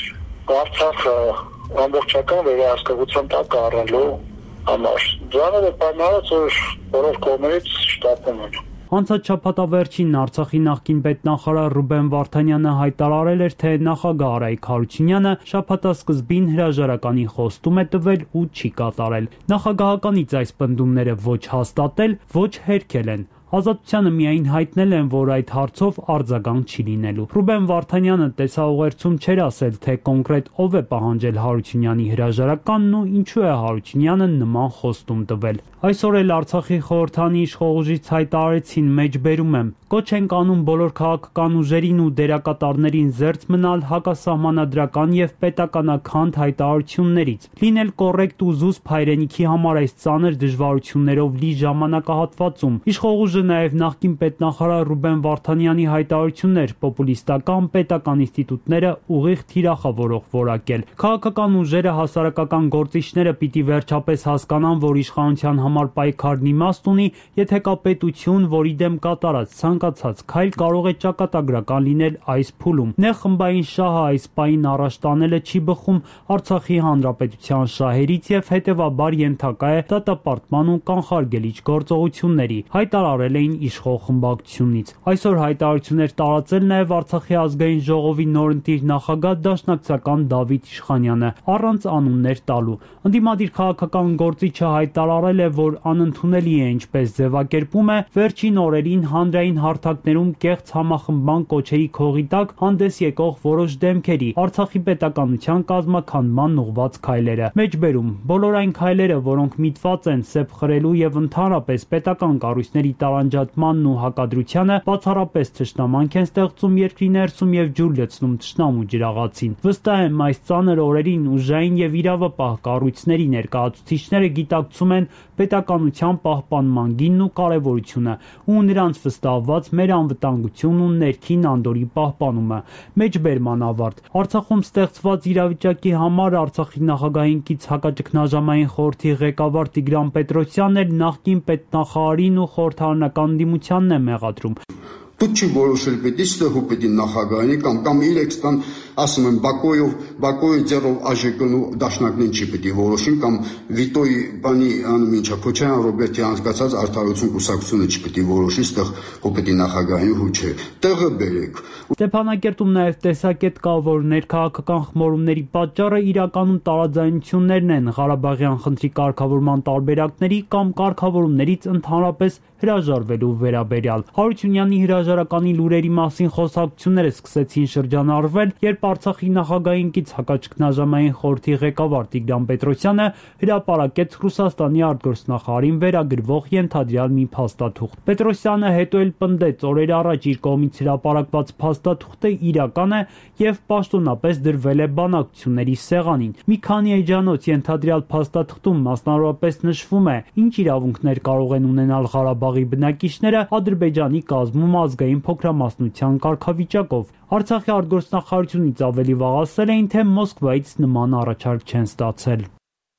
Արցախը ամբողջական վերահսկողության տակ առնելու համար։ Դրանով է պայմանավորված, որ բոլոր կողմերից շտապում են։ Անցած շաբաթավերջին Արցախի նախկին պետնախարար Ռուբեն Վարդանյանը հայտարարել էր, թե նախագահ Արայիկ Հարությունյանը շաբաթասկզբին հրաժարականի խոստում է տվել ու չի կատարել։ Նախագահականից այս պնդումները ոչ հաստատել, ոչ հերքել են։ Ազատությանը միայն հայտնել են, որ այդ հարցով արձագանք չի լինելու։ Ռուբեն Վարդանյանը տեսաուղերձում չէր ասել, թե կոնկրետ ով է պահանջել Հարությունյանի հրաժարականն ու ինչու է Հարությունյանը նման խոստում տվել։ Այսօր էլ Արցախի խորհրդանի իշխողուժից հայտարարեցին, մեջբերում եմ, կոչ ենք անում բոլոր քաղաքական ուժերին ու դերակատարներին զերծ մնալ հակասահմանադրական եւ պետականաքանդ հայտարարություններից, լինել կոռեկտ ու զուսպ հայրենիքի համար այս ծանր դժվարություններով լի ժամանակահատվածում։ Իշխողուժը նաև նախկին պետնախարար Ռուբեն Վարդանյանի հայտարարություններ պոպուլիստական պետական ինստիտուտները ուղիղ թիրախավորող որակել։ Քաղաքական ուժերը, հասարակական գործիչները պիտի վերջապես հասկանան, որ իշխանության համար պայքարն իմաստ ունի, եթե կա պետություն, որի դեմ կատարած ցանկացած քայլ կարող է ճակատագրական լինել այս փուլում։ Նեղ խմբային շահը այս պահին առաջ տանելը չի բխում Արցախի հանրապետության շահերից եւ հետեւաբար ենթակա է դատապարտման ու կանխարգելիչ գործողությունների, հայտարարել էին իշխող խմբակցությունից։ Այսօր հայտարարություններ տարածել նաեւ Արցախի ազգային ժողովի նորընտիր նախագահ դաշնակցական Դավիթ Իշխանյանը, առանց անուններ տալու։ Ընդդիմադիր քաղաքական գործիչը հայտարարել է, որ անընդունելի է, ինչպես ձևակերպում է, վերջին օրերին հանրային հարթակներում կեղծ համախմբման կոչերի քողի տակ հանդես եկող որոշ դեմքերի Արցախի պետականության կազմաքանդման ուղղված քայլերը։ Մեջբերում բոլոր այն քայլերը, որոնք միտված են սեպ խրելու եւ ընդհանրապես պետական կառույցների տարանջատմանն ու հակադրությանը, բացառապես թշնամանք են ստեղծում երկրի ներսում եւ ջուր լցնում թշնամու ջրաղացին։ Վստահ եմ, այս ծանր օրերին ուժային եւ իրավապահ կառույցների ներկայացուցիչները գիտակցում են պետականության պահպանման գինն ու կարևորությունը ու նրանց վստահված մեր անվտանգությունն ու ներքին անդորի պահպանումը։ Մեջբերման ավարտ։ Արցախում ստեղծված իրավիճակի համար Արցախի նախագահային կից հակաճգնաժամային խորհրդի ղեկավար Տիգրան Պետրոսյանն էլ նախկին պետնախարարին ու խորհրդարանական դիմությանն է մեղադրում։ Тут չի որոշել պետք է ստեղու պետք է նախագահանի կամ իրեք ստան ասում են Բակոյի ձեռով ԱԺԿ-նու դաշնակներին չի պետք է որոշին կամ Վիտոյի բանի անում ինչա Քոչարյան Ռոբերտի անցկացած արդարություն կուսակցությունը չի պետք է որոշի ստեղ ո պետք է նախագահանի ու չէ տեղը բերեք։ Ստեփանակերտում նաև տեսակետ կա, որ ներքաղաքական խմորումների պատճառը իրականում տարաձայնություններն են Ղարաբաղյան խնդրի կարգավորման տարբերակների կամ կարգավորումներից ընդհանրապես հրաժարվելու վերաբերյալ։ Հարությունյանի հրաժարականի լուրերի մասին խոսակցությունները սկսեցին շրջանառվել, երբ Արցախի նախագահային կից հակաճգնաժամային խորհրդի ղեկավար Տիգրան Պետրոսյանը հրապարակեց Ռուսաստանի արտգործնախարարին վերագրվող ենթադրյալ մի փաստաթուղթ։ Պետրոսյանը հետո էլ պնդեց օրեր առաջ իր կողմից հրապարակված փաստաթուղթը իրական է եւ պաշտոնապես դրվել է բանակցությունների սեղանին։ Մի քանի էջանոց ենթադրյալ փաստաթղթում մասնավորապես նշվում է, ինչ իրավունքներ կարող են ունենալ Ղարաբաղի բնակիչները Ադրբեջանի կազմում ազգային փոքրամասնության կարգավիճակով։ Արցախի արտգործնախարարությունից ավելի վաղ ասել էին, թե Մոսկվայից նման առաջարկ չեն ստացել։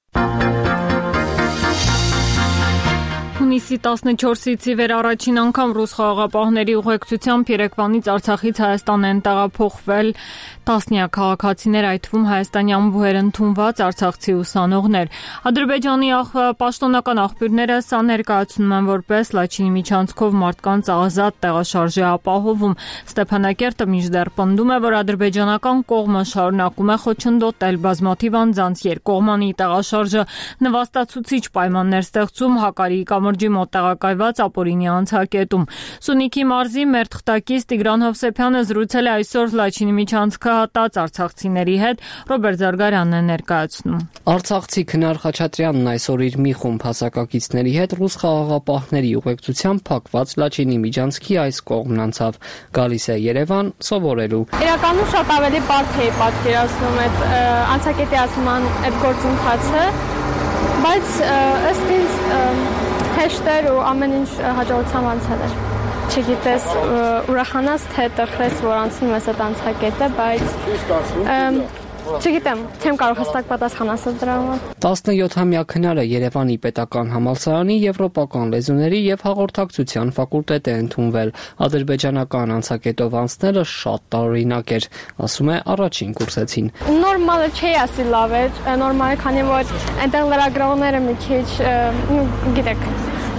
Հունիսի 14-ից ի վեր առաջին անգամ ռուս խաղաղապահների ուղեկցությամբ Երևանից Արցախից Հայաստան են տեղափոխվել տասնյակ քաղաքացիներ, այդ թվում հայաստանյան բուհեր ընդունված արցախցի ուսանողներ։ Ադրբեջանի պաշտոնական աղբյուրները սա ներկայացնում են որպես Լաչինի միջանցքով մարդկանց ազատ տեղաշարժի ապահովում։ Ստեփանակերտը մինչդեռ պնդում է, որ ադրբեջանական կողմը շարունակում է խոչընդոտել բազմաթիվ անձանց երկկողմանի տեղաշարժը նվաստացուցիչ պայմաններ ստեղծում Հակարիի կամրջի մոտ տեղակայված ապօրինի անցակետում։ Սյունիքի մարզի մեր թղթակից Տիգրան Հովսեփյանը զրուցել է այսօր Լաչինի միջանցքը հատած արցախցիների հետ, Ռոբերտ Զարգարյանն է ներկայացնում։ Արցախցի Քնար Խաչատրյանն այսօր իր մի խումբ հասակակիցների հետ ռուս խաղաղապահների ուղեկցությամբ փակված Լաչինի միջանցքի այս կողմն անցավ, գալիս է Երևան սովորելու։ Իրականում շատ ավելի բարդ է պատկերացնում այդ անցակետի ասման այդ գործընթացը, բայց ըստ ինձ հեշտ էր ու ամեն ինչ հաջողությամբ անցել էր։ Չգիտես, ուրախանաս թե տխրես, որ անցնում ես այդ անցակետը, բայց չգիտեմ, չեմ կարող հստակ պատասխան ասել դրա համար։ 17-ամյա քնարը Երևանի պետական համալսարանի եվրոպական լեզուների եւ հաղորդակցության ֆակուլտետ է ընդունվել։ Ադրբեջանական անցակետով անցնելը շատ տարօրինակ էր, ասում է առաջին կուրսեցին։ Նորմալը չի ասի լավ էր, նորմալ է, քանի որ այնտեղ լրագրողները մի քիչ, գիտեք,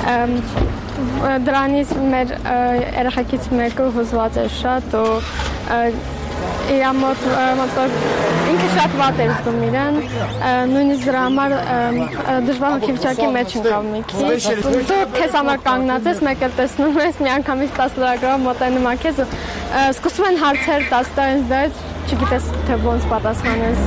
դրանից մեր երեխեքից մեկը հուզված էր շատ ու իր մոտ ինքը շատ վատ էր զգում իրեն, նույնիսկ դրա համար դժվար հոգեվիճակի մեջ ընկավ մի քիչ։ Դու քեզ համար կանգնած ես, մեկ էլ տեսնում ես, միանգամից 10 լրագրող մոտենում ա քեզ ու սկսում են հարցեր տաս դրանից չգիտես թե ոնց պատասխանես։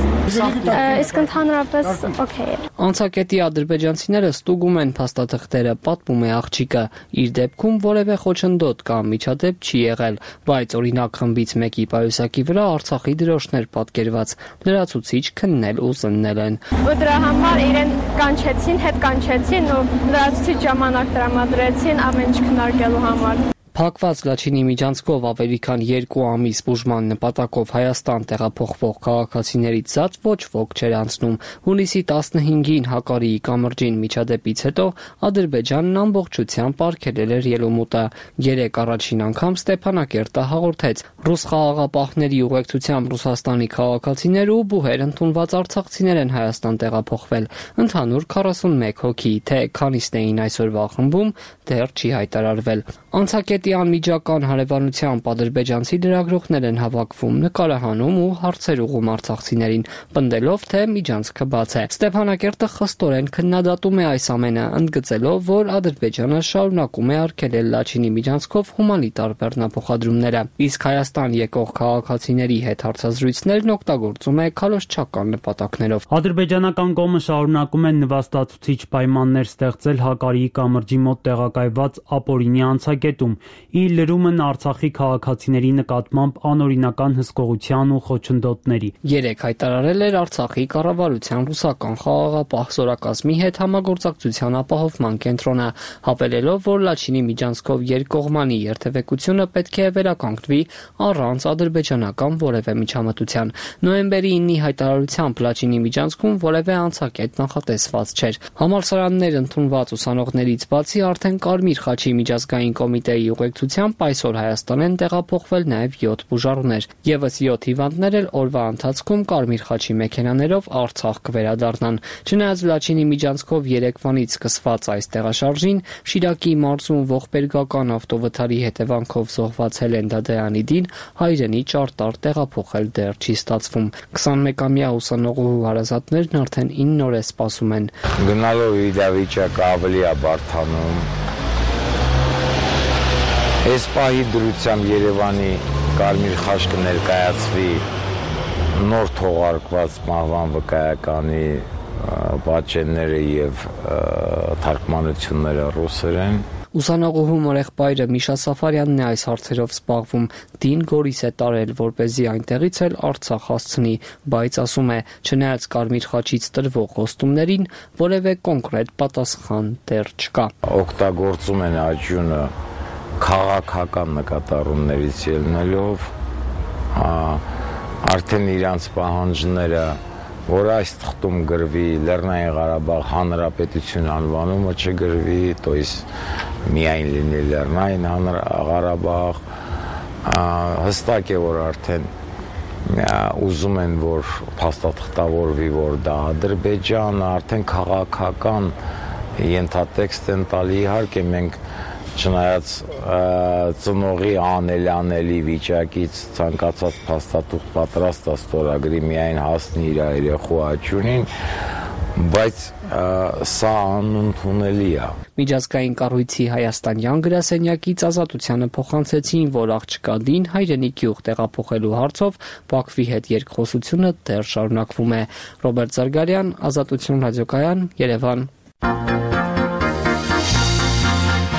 Իսկ ընդհանրապես օքեյ էր։ Անցակետի ադրբեջանցիները ստուգում են փաստաթղթերը, պատմում է աղջիկը։ Իր դեպքում որևէ խոչընդոտ կամ միջադեպ չի եղել, բայց օրինակ խմբից մեկի պայուսակի վրա Արցախի դրոշներ պատկերված, լրացուցիչ քննել ու զննել են։ Ու դրա համար իրեն կանչեցին, հետ կանչեցին ու լրացուցիչ ժամանակ տրամադրեցին ամեն ինչ քննարկելու համար։ Փակված Լաչինի միջանցքով ավելի քան 2 ամիս բուժման նպատակով Հայաստան տեղափոխվող քաղաքացիներից զատ ոչ ոք չէր անցնում։ Հունիսի 15-ին Հակարիի կամրջին միջադեպից հետո Ադրբեջանն ամբողջությամբ արգելել էր ելումուտը։ 3 առաջին անգամ Ստեփանակերտը հաղորդեց ռուս խաղաղապահների ուղեկցությամբ Ռուսաստանի քաղաքացիներ ու բուհեր ընդունված արցախցիներ են Հայաստան տեղափոխվել։ Ընդհանուր 41 հոգի, թե քանիսն էին այսօրվա խմբում, դեռ չի հայտարարվել։ Անցակետի անմիջական հարևանությամբ ադրբեջանցի լրագրողներ են հավաքվում, նկարահանում ու հարցեր ուղղում արցախցիներին, պնդելով, թե միջանցքը բաց է։ Ստեփանակերտը խստորեն քննադատում է այս ամենը, ընդգծելով, որ Ադրբեջանը շարունակում է արգելել Լաչինի միջանցքով հումանիտար բեռնափոխադրումները, իսկ Հայաստան եկող քաղաքացիների հետ հարցազրույցներն օգտագործում է քալոշչական նպատակներով։ Ադրբեջանական կողմը շարունակում է նվաստացուցիչ պայմաններ ստեղծել Հակարիի կամրջի մոտ տեղակայված ապօրինի անցակետում, ի լրումն Արցախի քաղաքացիների նկատմամբ անօրինական հսկողության ու խոչընդոտների։ 3 հայտարարել էր Արցախի կառավարության ռուսական խաղաղապահ զորակազմի հետ համագործակցության ապահովման կենտրոնը, հավելելով, որ Լաչինի միջանցքով երկկողմանի երթևեկությունը պետք է վերականգնվի առանց ադրբեջանական որևէ միջամտության։ Նոյեմբերի 9-ի հայտարարությամբ Լաչինի միջանցքում որևէ անցակետ նախատեսված չէր։ Համալսարաններ ընդունված ուսանողներից բացի արդեն Կարմիր խաչի միջազգային կոմիտեի ուղեկցությամբ այսօր Հայաստան են տեղափոխվել նաև 7 բուժառուներ։ Եվս 7 հիվանդներ էլ օրվա ընթացքում Կարմիր խաչի մեքենաներով Արցախ կվերադառնան։ Չնայած Լաչինի միջանցքով երեկվանից սկսված այս տեղաշարժին, Շիրակի մարզում ողբերգական ավտովթարի հետևանքով զոհված Հելեն Դադայանիդին հայրենի ճարտար տեղափոխել դեռ չի ստացվում։ 21-ամյա ուսանողու հարազատներն արդեն 9 օր է սպասում են։ Գնալով իրավիճակը ավելի է բարդանում։ Այս պահի դրությամբ Երևանի Կարմիր խաչ կներկայացվի նոր թողարկված մահվան վկայականի պատճենները եւ թարգմանությունները ռուսերեն։ Ուսանողուհու մորեղբայրը Միշա Սաֆարյանն է այս հարցերով զբաղվում։ Դին Գորիս է տարել, որպեսզի այնտեղից էլ Արցախ հասցնի, բայց ասում է, չնայած Կարմիր խաչից տրվող խոստումներին, որևէ կոնկրետ պատասխան դեռ չկա։ Օգտագործում են աճյունը քաղաքական նկատառումներից ելնելով, արդեն իրանց պահանջները, որ այս թղթում գրվի Լեռնային Ղարաբաղ Հանրապետություն անվանումը չգրվի, то есть միայն լինի Լեռնային Ղարաբաղ, հստակ է, որ արդեն ուզում են, որ փաստաթղթավորվի, որ դա Ադրբեջանը, արդեն քաղաքական ենթատեքստ են տալի, իհարկե մենք չնայած ծնողի անելի վիճակից ցանկացած փաստաթուղթ պատրաստ է ստորագրի միայն հասնի իր երեխու աճյունին, բայց սա անընդունելի է։ Միջազգային կառույցի հայաստանյան գրասենյակից Ազատությանը փոխանցեցին, որ աղջկա Դին հայրենի գյուղ տեղափոխելու հարցով Բաքվի հետ երկխոսությունը դեռ շարունակվում է։ Ռոբերտ Զարգարյան, Ազատություն ռադիոկայան, Երևան։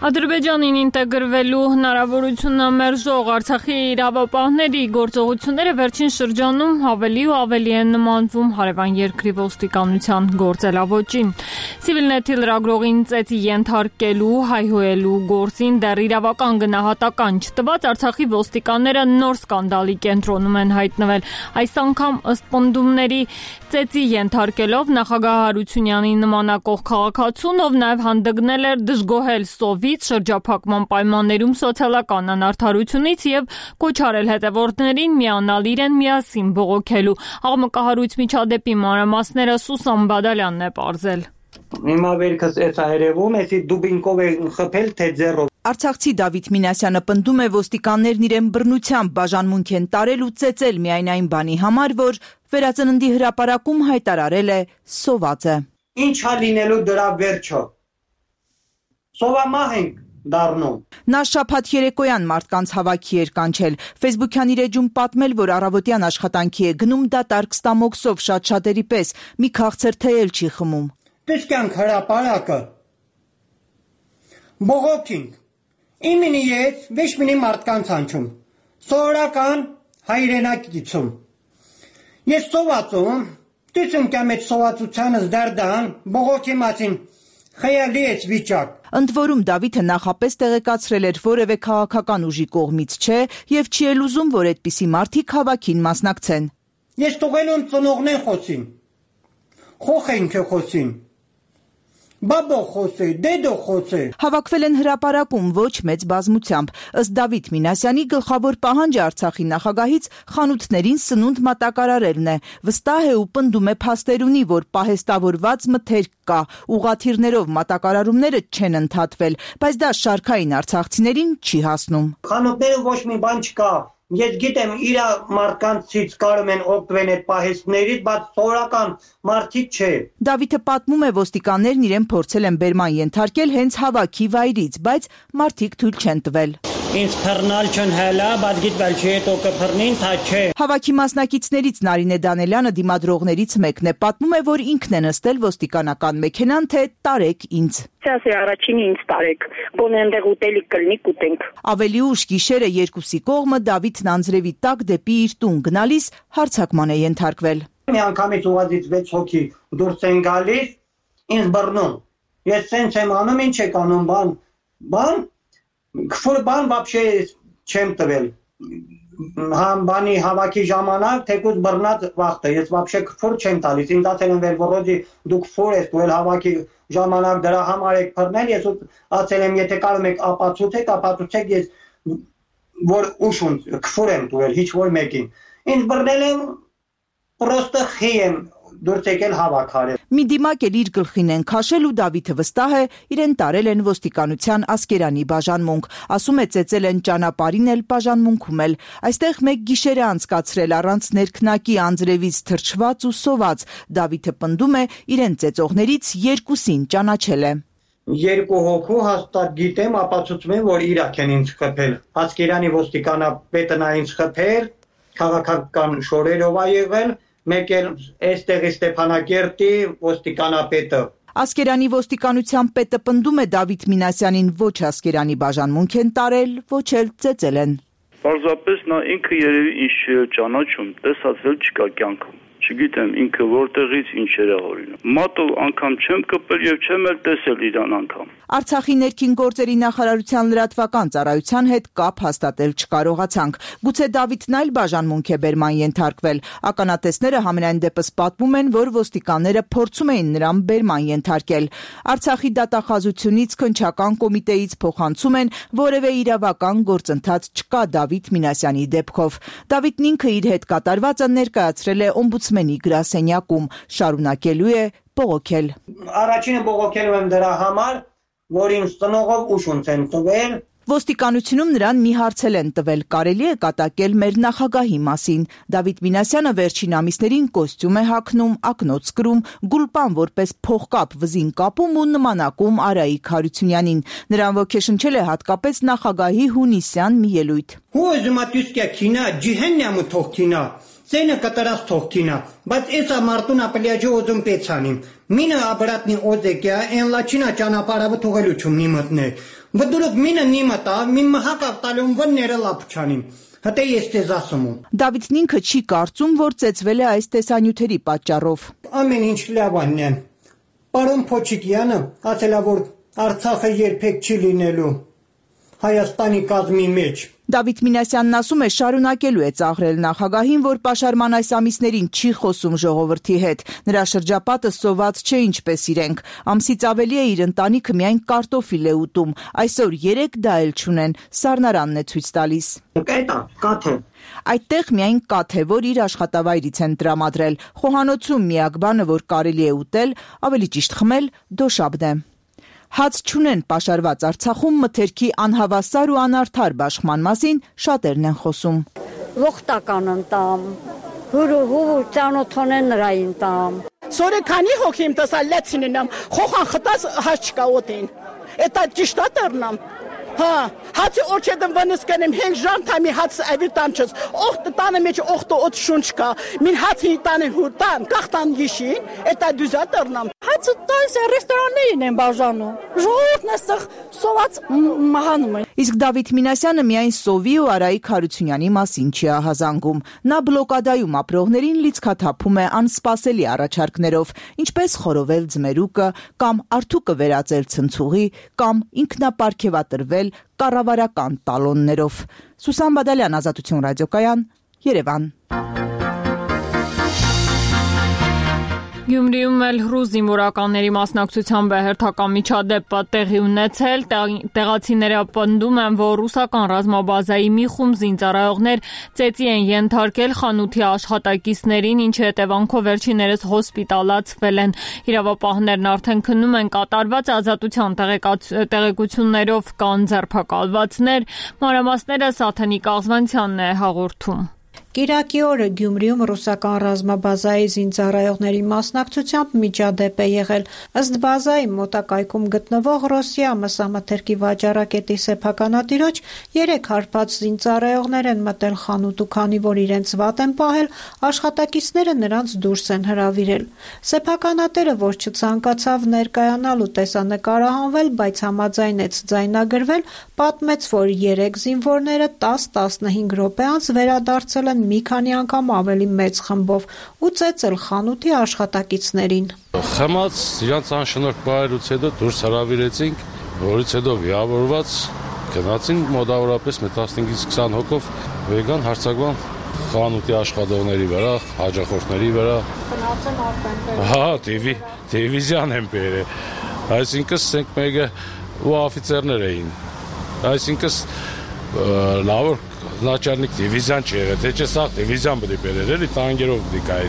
Ադրբեջանին ինտեգրվելու հնարավորությունը մերժող Արցախի իրավապահների գործողությունները վերջին շրջանում ավելի ու ավելի են նմանվում հարևան երկրի ոստիկանության գործելավոճին։ Civilnet-ի լրագրողին ծեծի ենթարկելու, հայհոյելու գործին դեռ իրավական գնահատական չտված Արցախի ոստիկանները նոր սկանդալի կենտրոնում են հայտնվել։ Այս անգամ ըստ պնդումների ծեծի ենթարկելով նախագահ Հարությունյանի նմանակող քաղաքացուն, ով նաև հանդգնել էր դժգոհել սովից շրջափակման պայմաններում սոցիալական անարդարությունից եւ կոչ արել հետևորդներին միանալ իրեն միասին բողոքելու։ Աղմկահարույց միջադեպի մանրամասները Սուսան Բադալյանն է պարզել։ Հիմա վերքս էսա երևում, էսի դուբինկով են խփել թե ձեռով։ Արցախցի Դավիթ Մինասյանը պնդում է ոստիկաններն իրեն բռնությամբ բաժանմունք են տարել ու ծեծել միայն այն բանի համար, որ վերածննդի հրապարակում հայտարարել է սոված է։ Ինչ ա լինելու դրա վերջը։ Սովամահ ենք դառնում։ Նա շաբաթ երեկոյան մարդկանց հավաքի էր կանչել։ Facebook-յան իր էջում պատմել, որ առավոտյան աշխատանքի է գնում դատարկ ստամոքսով շատ շատերի պես, մի քաղցր թե էլ չի խմում։ Տեսկանք հրապարակը։ Բողոքինք։ Իմինի ես վեշմինի մարդկանց անչում։ Սովորական հայրենակիցում։ Ես սովածում, տեսում կամ այդ սովածությանս դարդան, բողոքի մասին խայալի ես վիճակ։ Ընդ որում Դավիթը նախապես տեղեկացրել էր որևէ քաղաքական ուժի կողմից չէ եւ չի էլ ուզում, որ այդպիսի մարդիկ հավաքին մասնակցեն։ Ես թողել եմ ծնողներ խոսին։ Խոխենք է խոսին։ Բաբո խոսե, դեդո խոսե։ Հավաքվել են հրապարակում ոչ մեծ բազմությամբ։ Ըստ Դավիթ Մինասյանի գլխավոր պահանջը Արցախի նախագահից խանութներին սնունդ մատակարարելն է։ Վստահ է ու պնդում է փաստեր ունի, որ պահեստավորված մթերք կա, ուղղաթիռներով մատակարարումները չեն ընդհատվել, բայց դա շարքային արցախցիներին չի հասնում։ Խանութները ոչ մի բան չկա։ Ես գիտեմ իր մարդկանցից կարող են օգտվել այդ պահեստներից, բայց սովորական մարդիկ չէ։ Դավիթը պատմում է, ոստիկաններն իրեն փորձել են բերման ենթարկել հենց հավաքի վայրից, բայց մարդիկ թույլ չեն տվել։ Ինձ փռնալ չն հելա, բայց գիտվել չի հետո կփռնին, թա չէ։ Հավաքի մասնակիցներից Նարինե Դանելյանը դիմադրողներից մեկն է, պատմում է, որ ինքն է նստել ոստիկանական մեքենան, թե տարեք ինձ։ Ասի առաջինը ինձ տարեք, գոնե այնտեղ ուտելիք կլինի կուտենք։ Ավելի ուշ գիշերը երկուսի կողմը Դավիթն անձրևի տակ դեպի իր տուն գնալիս հարձակման է ենթարկվել։ Մի անգամից ուղղակի 6 հոգի դուրս են գալիս, ինձ բռնում։ Ես սենց եմ անում, ինչ եք անում, բան քֆուր բան вообще չեմ տվել։ Համ բանի հավաքի ժամանակ թեկուզ բռնած վախտը, ես вообще քֆուր չեմ տալիս։ Ինձ ասել են որոդի դու քֆուր ես տվել հավաքի ժամանակ դրա համար եք բռնել, ես ասել եմ եթե կարող եք ապացուցեք, ես որ ուշուն քֆուր եմ տվել, ինչ որ մեկին։ Ինձ բռնել եմ պրոստը խի եմ դուրս եկել հավաքարել։ Մի դիմակ էլ իր գլխին են քաշել ու Դավիթը վստահ է, իրեն տարել են ոստիկանության ասկերանի բաժանմունք, ասում է ծեծել են ճանապարհին էլ բաժանմունքում էլ։ Այստեղ մեկ գիշեր է անցկացրել առանց ներքնակի անձրևից թրջված ու սոված։ Դավիթը պնդում է, իրեն ծեծողներից երկուսին ճանաչել է։ Երկու հոգու հաստատ գիտեմ, ապացուցում եմ, որ իրաք են ինձ խփել։ Ասկերանի ոստիկանապետն է ինձ խփել, քաղաքական շորերով է եղել։ Մեկ էլ այստեղի Ստեփանակերտի ոստիկանապետը։ Ասկերանի ոստիկանության պետը պնդում է Դավիթ Մինասյանին ոչ ասկերանի բաժանմունք են տարել, ոչ էլ ծեծել են։ Պարզապես նա ինքը երևի ինչ ճանաչում, տեսածել չկա կյանքում։ Չգիտեմ ինքը որտեղից ինչ էր աղորինում։ Մատով անգամ չեմ կպել եւ չեմ էլ տեսել իրան անգամ։ Արցախի ներքին գործերի նախարարության լրատվական ծառայության հետ կապ հաստատել չկարողացանք։ Գուցե Դավիթն այլ բաժանմունք է բերման ենթարկվել։ Ականատեսները համենայն դեպս պատմում են, որ ոստիկանները փորձում էին նրան բերման ենթարկել։ Արցախի դատախազությունից քննչական կոմիտեից փոխանցում են, որևէ իրավական գործընթաց չկա Դավիթ Մինասյանի դեպքով։ Դավիթն ինքը իր հետ կատարվածը ներկայացրել է օմբուդսմենի գրասենյակում, շարունակելու է բողոքել։ Առաջինը բողոքելու եմ դրա համար, որ ինձ ծնողով ուշունց են տվել։ Ոստիկանությունում նրան մի հարցել են տվել, կարելի է կատակել մեր նախագահի մասին։ Դավիթ Մինասյանը վերջին ամիսներին կոստյում է հագնում, ակնոց կրում, գուլպան որպես փողկապ վզին կապում ու նմանակում Արայիկ Հարությունյանին։ Նրան ոգեշնչել է հատկապես նախագահի հունիսյան մի ելույթ։ Հոզմատյուսկա քինա, ջիհեննամը թողքինա, սենը կտրած թողքինա, բայց էսա մարտուն ապելյաջը ոզում պեցանիմ։ Մինը աբրատնի օձեկյա, են լաչինա ճանապարհը թողելու չունի մտնե։ Վդուրդ մինը նիմատա, մին մհակավ տալում վնները լապչանիմ։ Հատե ես տեզ ասում։ Դավիթն ինքը չի կարծում, որ ծեծվել է այս տեսանյութերի պատճառով։ Ամեն ինչ լավանն է։ Պարոն Փոչիկյանը ասել է, որ Արցախը երբեք չի լինելու Հայաստանի կազմի մեջ։ Դավիթ Մինասյանն ասում է, շարունակելու է ծաղրել նախագահին, որ պաշարման այս ամիսներին չի խոսում ժողովրդի հետ։ Նրա շրջապատը սոված չէ ինչպես իրենք։ Ամսից ավելի է իր ընտանիքը միայն կարտոֆիլ է ուտում։ Այսօր 3 դա էլ չունեն։ Սառնարանն է ցույց տալիս։ Կաթե։ Այդտեղ միայն կաթ է, որ իր աշխատավայրից են տրամադրել։ Խոհանոցում միակ բանը, որ կարելի է ուտել, ավելի ճիշտ խմել, դոշաբն է։ Հաց չունեն պաշարված Արցախում մթերքի անհավասար ու անարդար բաշխման մասին շատերն են խոսում։ Ողտական ընտամ, հուրուհու ծանոթոնեն նրային տամ։ Սորեկանի հոգիմ տասալ լեցինինամ, խոխան խտած հաց չկա օտին։ Էտա ճիշտ ատերնամ։ Հա, հացի օրջեդն վնս կենեմ հենք ժան թամի հաց ավիր տամչыз, օղտը տանը մեջ օղտը օտ շունչ կա, մին հացի տանը հուրտան, կախտան գիշին, էտա դուզա տերնամ։ Հացը տանս ռեստորաններին են բաժանում, ժողովուրդն է սխ սոված մահանում են։ Իսկ Դավիթ Մինասյանը միայն Սովի ու Արայիկ Հարությունյանի մասին չի ահազանգում։ Նա բլոկադայում ապրողներին լիցքաթափում է անսպասելի առաջարկներով, ինչպես խորովել ձմերուկը, կամ արթուկը վերածել ցնցուղի, կամ ինքնապարգևատրվել կառավարական տալոններով։ Սուսան Բադալյան, Ազատություն ռադիոկայան, Երևան։ Գյումրիում էլ հրու զինվորականների մասնակցությամբ հերթական միջադեպ տեղի ունեցել, տեղացիները պնդում են, որ ռուսական ռազմաբազայի մի խումբ զինծառայողներ ծեծի են ենթարկել խանութի աշխատակիցներին, ինչի հետևանքով վերջիններս հոսպիտալացվել են։ Իրավապահներն արդեն քննում են կատարված ազատության տեղեկություններով կան ձերբակալվածներ, մանրամասները Սաթենիկ Աղզվանցյանն է հաղորդում։ Կիրակի օրը Գյումրիում ռուսական ռազմաբազայի զինծառայողների մասնակցությամբ միջադեպ է եղել։ Ըստ բազայի մոտակայքում գտնվող Ռոսիա մսամթերքի վաճառակետի սեփականատիրոջ 3 հարբած զինծառայողներ են մտել խանութ ու քանի որ իրենց վատ են պահել, աշխատակիցները նրանց դուրս են հրավիրել։ Սեփականատերը, որ չցանկացավ ներկայանալ ու տեսանկարահանվել, բայց համաձայնեց ձայնագրվել, պատմեց, որ 3 զինվորները 10-15 րոպե անց վերադարձել են մի քանի անգամ ավելի մեծ խմբով ու ծեծել խանութի աշխատակիցներին։ Խմած իրանց անշնորհք բարելուց հետո դուրս հրավիրեցինք, որից հետո վիավորված գնացին մոտավորապես 15-ից 20 հոգով վեգան հարցակման խանութի աշխատողների վրա, հաճախորդների վրա։ Գնացել արդեն։ Հա, դիվիզիան են բերել։ Այսինքն սենք մեկը ու օֆիցերներ էին։ Այսինքն լավ Начальник դիվիզիան չի եղել, թե չէ սա դիվիզիան պետք է բերել, էլի տանկերով պետք է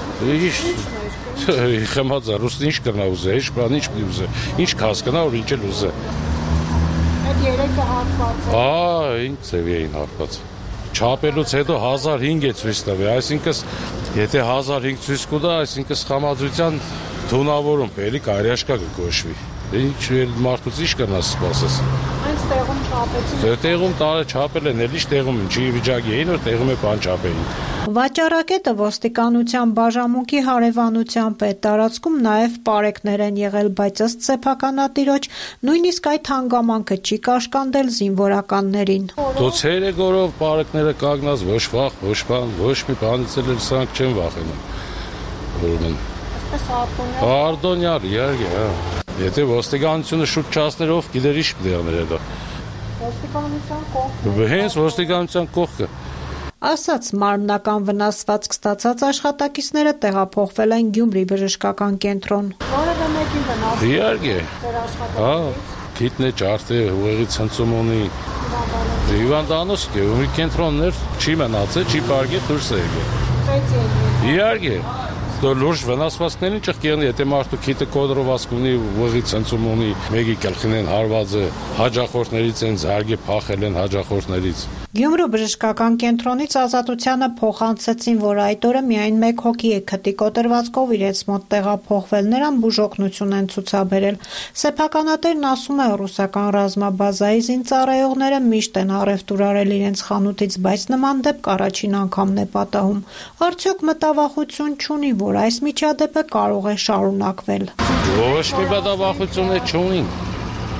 այլ։ Խմած է, ռուսն ինչ կրնա ուզե, ինչ բան ինչ պետք ուզե, ինչ կհասկանա, որ ինչ էլ ուզե։ Այդ 3-ը հարբած է։ Ահա, ինչ ծևի էին հարբած։ Չափելուց հետո 1500 է ցույց տվել, այսինքն եթե 1500 ցույց կտա, այսինքն խմածության թունավորում, էլի կարիաշկա կգոշվի։ Ինչ մարդուց ինչ կրնաս սպասես։ Այնց տեղում չափեցին։ Տեղում տարը չափել են, էլի տեղում ինչի վիճակի էին, որ տեղում է բան չափեին։ Վաճառակետը ոստիկանության բաժանմունքի հարևանությամբ է, տարածքում նաև պարեկներ են եղել, բայց ըստ սեփականատիրոջ նույնիսկ այդ հանգամանքը չի կաշկանդել զինվորականներին։ Դոցերը գորով պարեկները կանգնած ոչ վախ, ոչ բան, ոչ մի բանից էլ սրանք չեն վախենում։ Որոնց Արտոնյալ, իհարկե, հա։ Եթե ոստիկանությունը շուտ չասներ, ով գիտեր ինչ դերներ հետո։ Ոստիկանության կողքը։ Հենց ոստիկանության կողքը։ Ասաց մարմնական վնասվածք ստացած աշխատակիցները տեղափոխվել են Գյումրի բժշկական կենտրոն։ Որևէ մեկին վնաս։ Իհարկե։ Հա, քիթն է ջարդը, ուղեղի ցնցում ունի։ Հիվանդանոց Գյումրի կենտրոններ չի մնացել, չի պարգել դուրս է եկել։ Իհարկե։ Լուրջ վնասվածքներին ճղկեն, եթե մարդու քիթը կոդրովացք ունի, ուղեղի ցնցում ունի, մեկի գլխին են հարված է, հաճախորդներից են զարգե փախել են հաճախորդներից։ Գյումրու բժշկական կենտրոնից Ազատությանը փոխանցեցին, որ այդ օրը միայն 1 հոգի է քթի կոտրվածքով իրենց մոտ տեղափոխվել, նրան բուժօգնություն են ցուցաբերել։ Սեփականատերն ասում է, ռուսական ռազմաբազայի զինծառայողները միշտ են առևտուր արել իրենց խանութից, բայց նման դեպք առաջին անգամն է պատահում։ Արդյոք մտավախություն չունի, որ այս միջադեպը կարող է շարունակվել։ Ոչ մի մտավախություն չունի։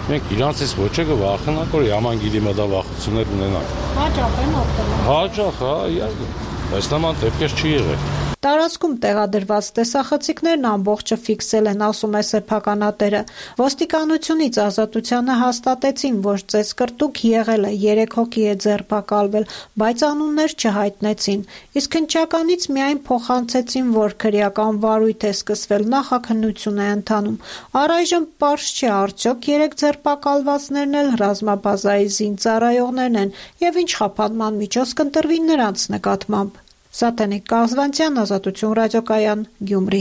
Մենք իրանցից ոչը կվախենանք, որ yaman գիտի մտա վախություններ ունենանք։ Հաճախ են օգտվում։ Հաճախ, իհարկե։ Բայց նման դեպքեր չի եղել։ Տարածքում տեղադրված տեսախցիկներն ամբողջը ֆիքսել են, ասում է սեփականատերը։ Ոստիկանությունից Ազատությանը հաստատեցին, որ ծեծկրտուկ եղել է, 3 հոգի է ձերբակալվել, բայց անուններ չհայտնեցին։ Իսկ քննչականից միայն փոխանցեցին, որ քրեական վարույթ է սկսվել, նախաքննություն է ընթանում։ Առայժմ պարզ չէ, արդյոք 3 ձերբակալվածներն էլ ռազմաբազայի զինծառայողներն են եւ ինչ խափանման միջոց կընտրվի նրանց նկատմամբ։ Սաթենիկ Կազվանցյան, Ազատություն ռադիոկայան, Գյումրի։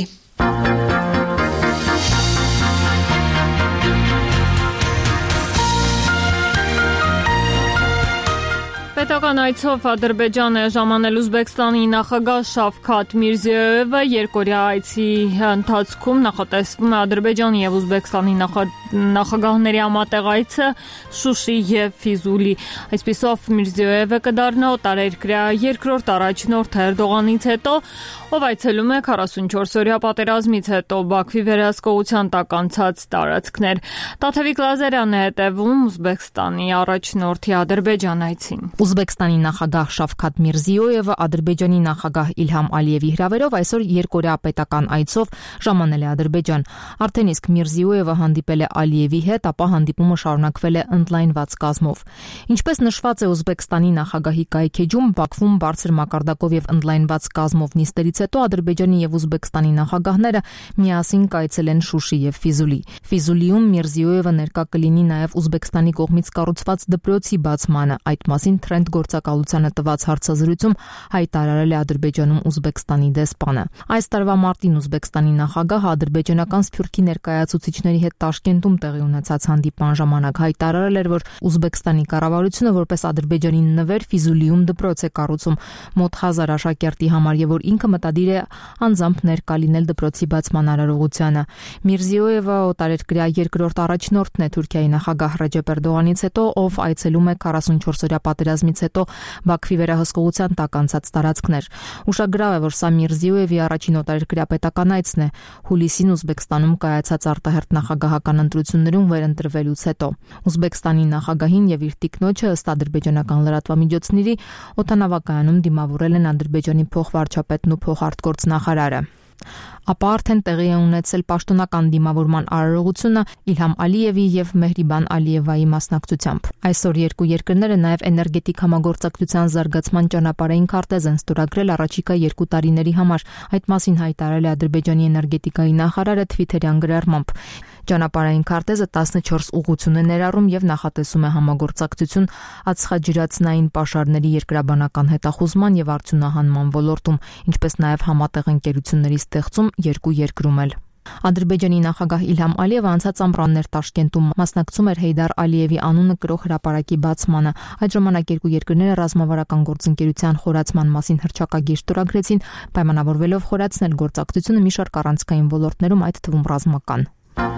Պետական այցով Ադրբեջան է ժամանել Ուզբեկստանի նախագահ Շավքաթ Միրզիոևը։ Երկօրյա այցի ընթացքում նախատեսվում է Ադրբեջանի եւ Ուզբեկստանի նախագահների համատեղ այցը Շուշի եւ Ֆիզուլի։ Այսպիսով Միրզիոևը կդառնա օտարերկրյա երկրորդ առաջնորդ Էրդողանից հետո, ով այցելում է 44-օրյա պատերազմից հետո Բաքվի վերահսկողության տակ անցած տարածքներ։ Տաթևիկ Լազարյանն է հետևում Ուզբեկստանի առաջնորդի Ադրբեջան այցին։ Ուզբեկստանի նախագահ Շավքաթ Միրզիոևը Ադրբեջանի նախագահ Իլհամ Ալիևի հրավերով այսօր երկօրյա պետական այցով ժամանել է Ադրբեջան։ Արդեն իսկ Միրզիոևը հանդիպել է Ալիևի հետ, ապա հանդիպումը շարունակվել է ընդլայնված կազմով։ Ինչպես նշված է Ուզբեկստանի նախագահի կայքեջում, Բաքվում բարձր մակարդակով եւ ընդլայնված կազմով նիստերից հետո Ադրբեջանի եւ Ուզբեկստանի նախագահները միասին կայցելեն Շուշի եւ Ֆիզուլի։ Ֆիզուլիում Միրզիոևը ներկա կլինի նաեւ Ուզբեկստանի կողմից կառուցված դպրոցի բացմանը։ Այդ մասին Թրենդ գործակալությանը տված հարցազրույցում հայտարարել է Ադրբեջանում Ուզբեկստանի դեսպանը։ Այս տարվա մարտին Ուզբեկստանի նախագահը ադրբեջանական սփյուռքի ներկայացուցիչների հետ Տաշկենտում տեղի ունեցած հանդիպման ժամանակ հայտարարել էր, որ Ուզբեկստանի կառավարությունը որպես Ադրբեջանի նվեր Ֆիզուլիում դպրոց է կառուցում մոտ 1000 աշակերտի համար եւ որ ինքը մտադիր է անձամբ ներկա լինել դպրոցի բացման արարողությանը։ Միրզիոևը օտարերկրյա երկրորդ առաջնորդն է Թուրքիայի նախագահ Ռեջեփ Էրդողանից հետո, ով այցելում է 44-օրյա պատերազմից հետո Բաքվի վերահսկողության տակ անցած տարածքներ։ Ուշագրավ է, որ սա Միրզիոևի առաջին օտարերկրյա պետական այցն է հուլիսին Ուզբեկստանում կայացած արտահերթ նախագահական ընտրություններում վերընտրվելուց հետո։ Ուզբեկստանի նախագահին եւ իր տիկնոջը ըստ ադրբեջանական լրատվամիջոցների օդանավակայանում դիմավորել են Ադրբեջանի փոխվարչապետն ու փոխարտգործնախարարը։ Ապա արդեն տեղի է ունեցել պաշտոնական դիմավորման արարողությունը Իլհամ Ալիևի եւ Մեհրիբան Ալիևայի մասնակցությամբ։ Այսօր երկու երկրները նաեւ էներգետիկ համագործակցության զարգացման ճանապարհային քարտեզ են ստորագրել առաջիկա 2 տարիների համար։ Այդ մասին հայտարարել է Ադրբեջանի էներգետիկայի նախարարը Թվիթերյան գրառմամբ։ Ճանապարհային քարտեզը 14 ուղղություն է ներառում եւ նախատեսում է համագործակցություն ածխաջրածնային պաշարների երկրաբանական հետախուզման եւ արդյունահանման ոլորտում, ինչպես նաեւ համատեղ ընկերությունների ստեղծում երկու երկրում էլ։ Ադրբեջանի նախագահ Իլհամ Ալիևը անցած ամռաններ Տաշկենտում մասնակցում էր Հեյդար Ալիևի անունը կրող հրապարակի բացմանը։ Այդ ժամանակ երկու երկրները ռազմավարական գործընկերության խորացման մասին հռչակագիր ստորագրեցին, պայմանավորվելով խորացնել գործակցությունը մի շարք առանցքային ոլորտներում, այդ թվում ռազմական։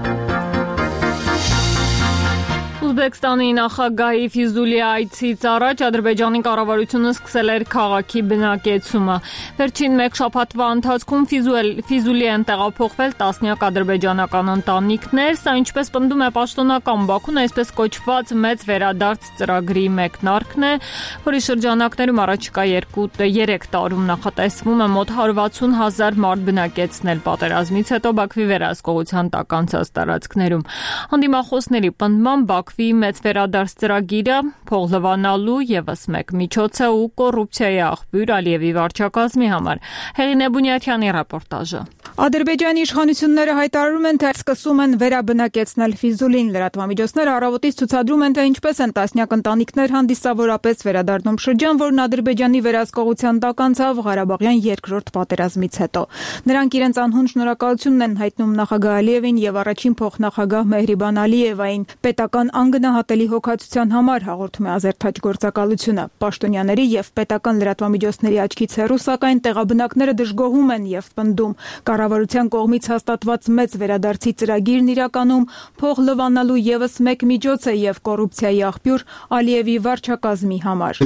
Ուզբեկստանի նախագահի Ֆիզուլի այցից առաջ Ադրբեջանի կառավարությունը սկսել էր քաղաքի բնակեցումը։ Վերջին 1 շաբաթվա ընթացքում Ֆիզուլի են տեղափոխվել տասնյակ ադրբեջանական ընտանիքներ, սա ինչպես պնդում է պաշտոնական Բաքուն, այսպես կոչված մեծ վերադարձ ծրագրի մեկնարկն է, որի շրջանակներում առաջիկա 2-3 տարում նախատեսվում է մոտ 160,000 մարդ բնակեցնել պատերազմից հետո Բաքվի վերահսկողության տակ անցած տարածքներում։ Հանդիմախոսների պնդմամբ Բաքվի մեծ վերադարձ ծրագիրը փող լվանալու եւս մեկ միջոց է ու կոռուպցիայի աղբյուր Ալիևի վարչակազմի համար։ Հեղինե Բունյաթյանի ռեպորտաժը։ Ադրբեջանի իշխանությունները հայտարարում են, թե սկսում են վերաբնակեցնել Ֆիզուլին։ Լրատվամիջոցները առավոտից ցուցադրում են, թե ինչպես են տասնյակ ընտանիքներ հանդիսավորապես վերադառնում շրջան, որն Ադրբեջանի վերահսկողության տակ անցավ Ղարաբաղյան երկրորդ պատերազմից հետո։ Նրանք իրենց անհուն շնորհակալությունն են հայտնում նախագահ Ալիևին եւ առաջին փոխնախագահ Մեհրիբան Ալիևային պետական անգնահատելի հոգացության համար, հաղորդում է Ազերթաջ գործակալությունը։ Պաշտոնյաների եւ պետական լրատվամիջոցների աչքից հեռու, սակայն տեղաբնակները դժգոհում են եւ պնդում, կառավարության կողմից հաստատված մեծ վերադարձի ծրագիրն իրականում փող լվանալու եւս մեկ միջոց է եւ կոռուպցիայի աղբյուր Ալիևի վարչակազմի համար։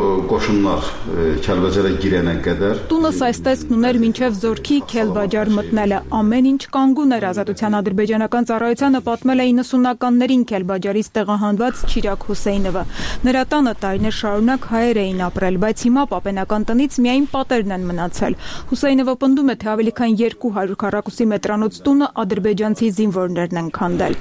Տունս այս տեսքն ուներ մինչև Զորքի Քելբաջար մտնելը։ Ամեն ինչ կանգուն էր։ Ազատության ադրբեջանական ծառայությանը պատմել է 90-ականներին Քելբաջարից տեղահանված Չիրակ Հուսեյնովը։ Նրա տանը տարիներ շարունակ հայեր էին ապրել, բայց հիմա պապենական տնից միայն պատերն են մնացել։ Հուսեյնովը պնդում է, թե ավելի քան 200 քառակուսի մետրանոց տունը ադրբեջանցի զինվորներն են քանդել։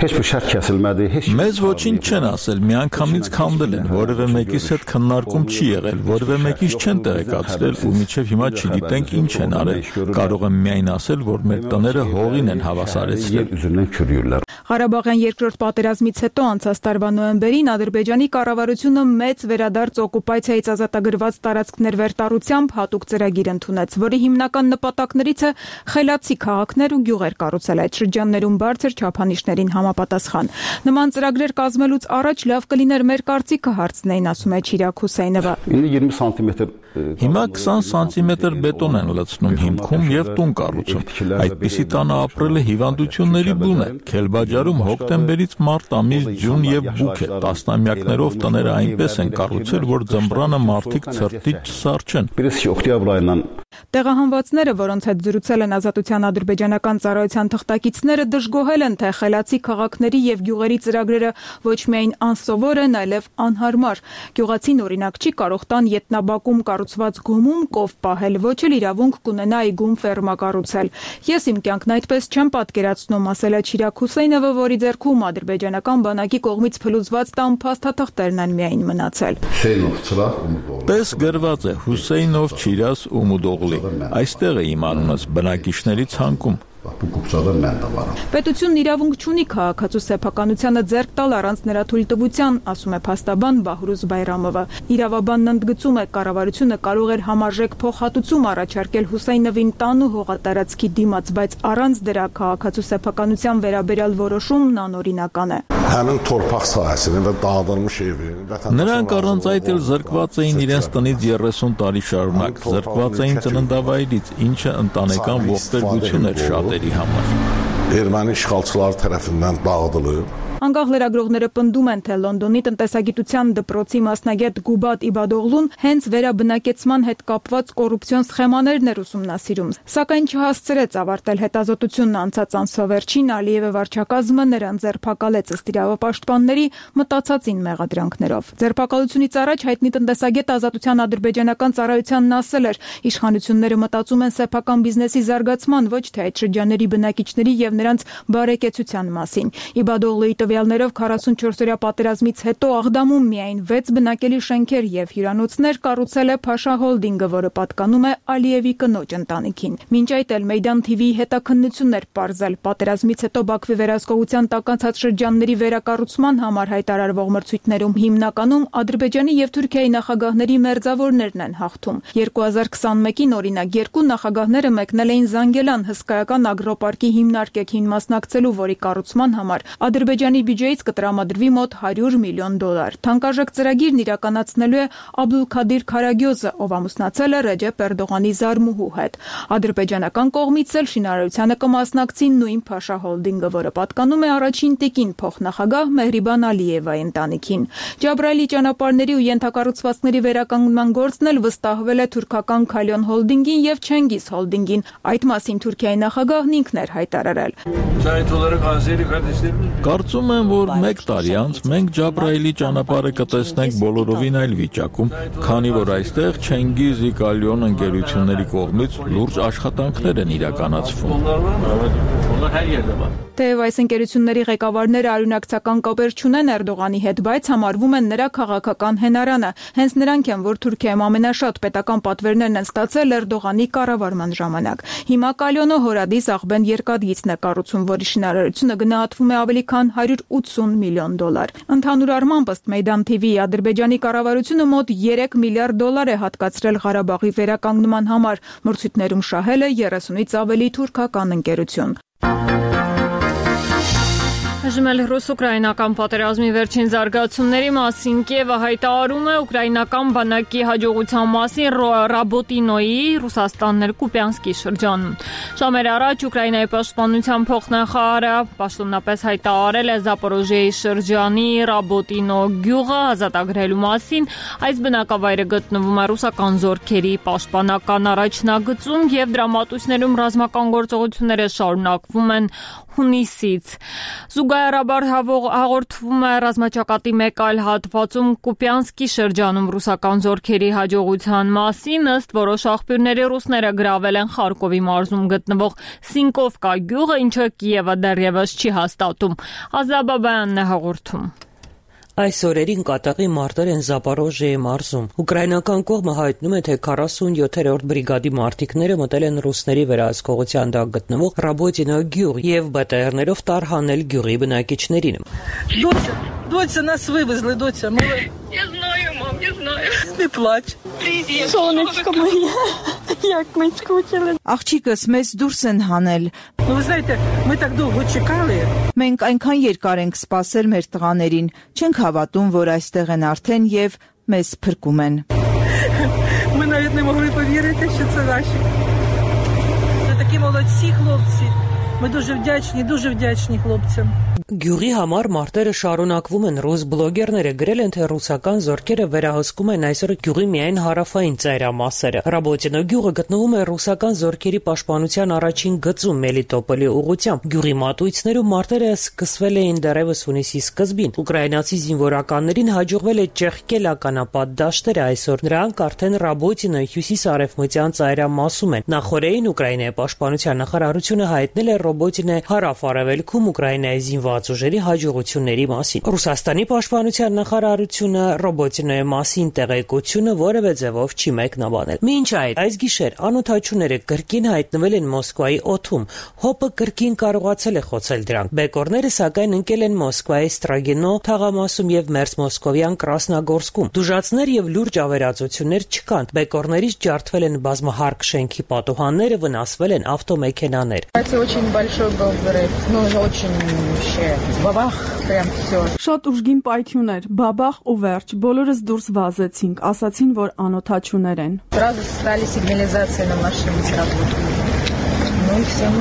Մեզ ոչինչ չեն ասել, միանգամից քանդել են, որևէ մեկիս հետ քննարկում չի եղել, որևէ մեկից չեն տեղեկացրել ու մինչև հիմա չգիտենք ինչ են արել։ Կարող եմ միայն ասել, որ մեր տները հողին են հավասարեցրել։ Ղարաբաղյան երկրորդ պատերազմից հետո անցած տարվա նոյեմբերին Ադրբեջանի կառավարությունը մեծ վերադարձ օկուպացիայից ազատագրված տարածքներ վերտառությամբ հատուկ ծրագիր ընդունեց, որի հիմնական նպատակներից է խելացի քաղաքներ ու գյուղեր կառուցել այդ շրջաններում բարձր չափանիշներին համապատասխան։ Նման ծրագրեր կազմելուց առաջ լավ կլիներ մեր կարծիքը հարցնեին, ասում է Չիրակ Հուսեյնովը։ Հիմա 20 սանտիմետր բետոն են լցնում հիմքում եւ տուն կառուցում։ Այդպիսի տանը ապրելը հիվանդությունների բուն է։ Քելբաջարում հոկտեմբերից մարտ ամիս ձյուն եւ բուք է։ Տասնամյակներով տները այնպես են կառուցել, որ ձմռանը մարդիկ ցրտից չսարճեն։ Տեղահանվածները, որոնց հետ զրուցել են Ազատության ադրբեջանական ծառայության թղթակիցները, դժգոհել են, թե խելացի քաղաքների եւ գյուղերի ծրագրերը ոչ միայն անսովոր են, այլև անհարմար։ Գյուղացին օրինակ չի կարող տան ետնաբակում կառուցված գումում կով պահել, ոչ էլ իրավունք կունենա այգում ֆերմա կառուցել։ Ես իմ կյանքն այդպես չեմ պատկերացնում, ասել է Չիրակ Հուսեյնովը, որի ձեռքում ադրբեջանական բանակի կողմից փլուզված տան փաստաթղթերն են միայն մնացել։ Պես գրված է Հուսեյնով Չիրաս Ումուդօղլի։ Այստեղ է իմ անունս բնակիչների ցանկում։ Պետությունն իրավունք չունի քաղաքացու սեփականությանը ձեռք տալ առանց նրա թույլտվության, ասում է փաստաբան Բահրուզ Բայրամովը։ Իրավաբանն ընդգծում է, կառավարությունը կարող էր համարժեք փոխհատուցում առաջարկել Հուսեյնովին տան ու հողատարածքի դիմաց, բայց առանց դրա քաղաքացու սեփականության վերաբերյալ որոշումն անօրինական է։ Նրանք առանց այդ էլ զրկված էին իրենց տնից 30 տարի շարունակ, զրկված էին ծննդավայրից, ինչը ընտանեկան ողբերգություն էր շատերի համար։ Erməni işğalçılar tərəfindən dağıdılıb. Անկախ լրագրողները պնդում են, թե Լոնդոնի տնտեսագիտության դպրոցի մասնագետ Գուբատ Իբադօղլուն հենց վերաբնակեցման հետ կապված կոռուպցիոն սխեմաներն էր ուսումնասիրում, սակայն չհասցրեց ավարտել հետազոտությունն անցած ամսվերջին Ալիևը վարչակազմը նրան ձերբակալեց ըստ իրավապաշտպանների մտածածին մեղադրանքներով։ Ձերբակալությունից առաջ հայտնի տնտեսագետ Ազատության ադրբեջանական ծառայությանն ասել էր, իշխանությունները մտածում են սեփական բիզնեսի զարգացման, ոչ թե այդ շրջանների բնակիչների եւ նրանց բարեկեցության մասին։ Իբադօղլուի տվյալներով 44-օրյա պատերազմից հետո Աղդամում միայն 6 բնակելի շենքեր եւ հյուրանոցներ կառուցել է Փաշա Հոլդինգը, որը պատկանում է Ալիևի կնոջ ընտանիքին։ Մինչ այդ էլ Մեյդան TV-ի հետաքննություններ պարզել պատերազմից հետո Բաքվի վերահսկողության տակ անցած շրջանների վերակառուցման համար հայտարարվող մրցույթներում հիմնականում Ադրբեջանի եւ Թուրքիայի նախագահների մերձավորներն են հաղթում։ 2021-ին օրինակ երկու նախագահները մեկնել էին Զանգելան հսկայական ագրոպարկի հիմնարկեքին մասնակցելու, որի կառուցման համար Ադրբեջանի բյուջեից կտրամադրվի մոտ $100 միլիոն։ Թանկարժեք ծրագիրն իրականացնելու է Աբդուլքադիր Քարագյոզը, ով ամուսնացել է Ռեջեփ Էրդողանի զարմուհու հետ։ Ադրբեջանական կողմից էլ շինարարությանը կմասնակցի նույն Փաշա Հոլդինգը, որը պատկանում է առաջին տիկին փոխնախագահ Մեհրիբան Ալիևայի ընտանիքին։ Ջաբրայելի ճանապարհների ու ենթակառուցվածքների վերականգնման գործն էլ վստահվել է թուրքական Քալյոն Հոլդինգին եւ Չենգիզ Հոլդինգին։ Այդ մասին Թուրքիայի նախագահն ինքն էր հայտարարել։ Կարծում եմ, որ 1 տարի անց մենք Ջաբրայելի ճանապարհը կտեսնենք բոլորովին այլ վիճակում, քանի որ այստեղ Չենգիզի Կալյոն ընկերությունների կողմից լուրջ աշխատանքներ են իրականացվում։ Թեև այս ընկերությունների ղեկավարները արյունակցական կապեր չունեն Էրդողանի հետ, բայց համարվում են նրա քաղաքական հենարանը։ Հենց նրանք են, որ Թուրքիայում ամենաշատ պետական պատվերներն են ստացել Էրդողանի կառավարման ժամանակ։ Հիմա Կալյոնը հորադիս աղբեն երկաթգիծն է կառուցում, որի շինարարությունը գնահատվում է ավելի քան $180 միլիոն։ Ընդհանուր առմամբ ըստ Մեյդան TV-ի Ադրբեջանի կառավարությունը մոտ $3 միլիարդ է հատկացրել Ղարաբաղի վերականգնման համար։ Մրցույթներում շահել է 30-ից ավելի թուրքական ընկերություն։ Այժմ ռուս-ուկրաինական պատերազմի վերջին զարգացումների մասին Կիևը հայտարարում է ուկրաինական բանակի հաջողության մասին Ռաբոտինոյի Ռուսաստաններ Կուպյանսկի շրջանում։ Ժամեր առաջ Ուկրաինայի պաշտպանության փոխնախարարը պաշտոնապես հայտարարել է Զապորոժիեի շրջանի Ռաբոտինո գյուղը ազատագրելու մասին։ Այս բնակավայրը գտնվում է ռուսական զորքերի պաշտպանական առաջնագծում եւ դրամատուրգներում ռազմական գործողությունները շարունակվում են հունիսից։ Զուգահեռաբար հաղորդվում է ռազմաճակատի մեկ այլ հատվածում Կուպյանսկի շրջանում ռուսական զորքերի հաջողության մասին, ըստ որոշ աղբյուրների ռուսները գրավել են Խարկովի մարզում գտնվող Սինկովկա գյուղը, ինչը Կիևը դեռևս չի հաստատում։ Ազաբաբյանն է հաղորդում։ Այս օրերին կատաղի մարտեր են Զապորոժիեի մարզում։ Ուկրաինական կողմը հայտնում է, թե 47-րդ բրիգադի մարտիկները մտել են ռուսների վերահսկողության տակ գտնվող Ռաբոտինո գյուղ եւ ԲՏՌ-ներով տարհանել գյուղի բնակիչներին։ Доча, нас вывезли, доча. Я знаю, мам, я знаю. Не плачь. Привет. Солнышко мое. Як мы скучили. Աղջիկս մեզ դուրս են հանել։ Ну, вы знаете, мы так долго чекали. Մենք այնքան երկար ենք սպասել մեր տղաներին, չենք հավատում, որ այստեղ են արդեն եւ մեզ փրկում են։ Мы навіть не могли повірити, що це наші. Це такі молодці хлопці. Ми дуже вдячні хлопцям. Գյուղի համար մարտերը շարունակվում են։ Ռուս բլոգերները գրել են, թե ռուսական զորքերը վերահսկում են այսօր գյուղի միայն հարավային ծայրամասերը։ Ռաբոտինո գյուղը գտնվում է ռուսական զորքերի պաշտպանության առաջին գծում Մելիտոպոլի ուղղությամբ։ Գյուղի մատույցներում մարտերը սկսվել էին դեռևս հունիսի սկզբին։ Ուկրաինացի զինվորականներին հաջողվել է ճեղքել ականապատ դաշտերը այսօր։ Նրանք արդեն Ռաբոտինոյի հյուսիս-արևմտյան ծայրամասում են։ Նախորդին Ուկրաինայի պաշտպանության նախարարությունը հայտնել է Ռաբոտինոյի հարավ-արևելքում Ուկրաինայի զինված ուժերի հաջողությունների մասին։ Ռուսաստանի պաշտպանության նախարարությունը Ռաբոտինոյի մասին տեղեկությունը որևէ ձևով չի մեկնաբանել։ Մինչ այս գիշեր անօթաչուները կրկին հայտնվել են Մոսկվայի օդում։ ՀՕՊ-ը կրկին կարողացել է խոցել դրանք։ Բեկորները սակայն ընկել են Մոսկվայի Ստրագինո թաղամասում եւ Մերձ Մոսկովյան Կրասնագորսկում։ Դուժացներ եւ լուրջ ավերածություններ չկան։ Բեկորներից ջարդվել են բազմահարկ շենքի պատուհանները, վնասվել են ավտոմեքենաներ։ Բաբախ, прям всё. Շատ ուժգին պայթյուն էր, բաբախ ու վերջ, բոլորս դուրս վազեցինք, ասացին, որ անօթաչուներ են։ Сразу стали сигнализация на машине сработала. Ну и все, мы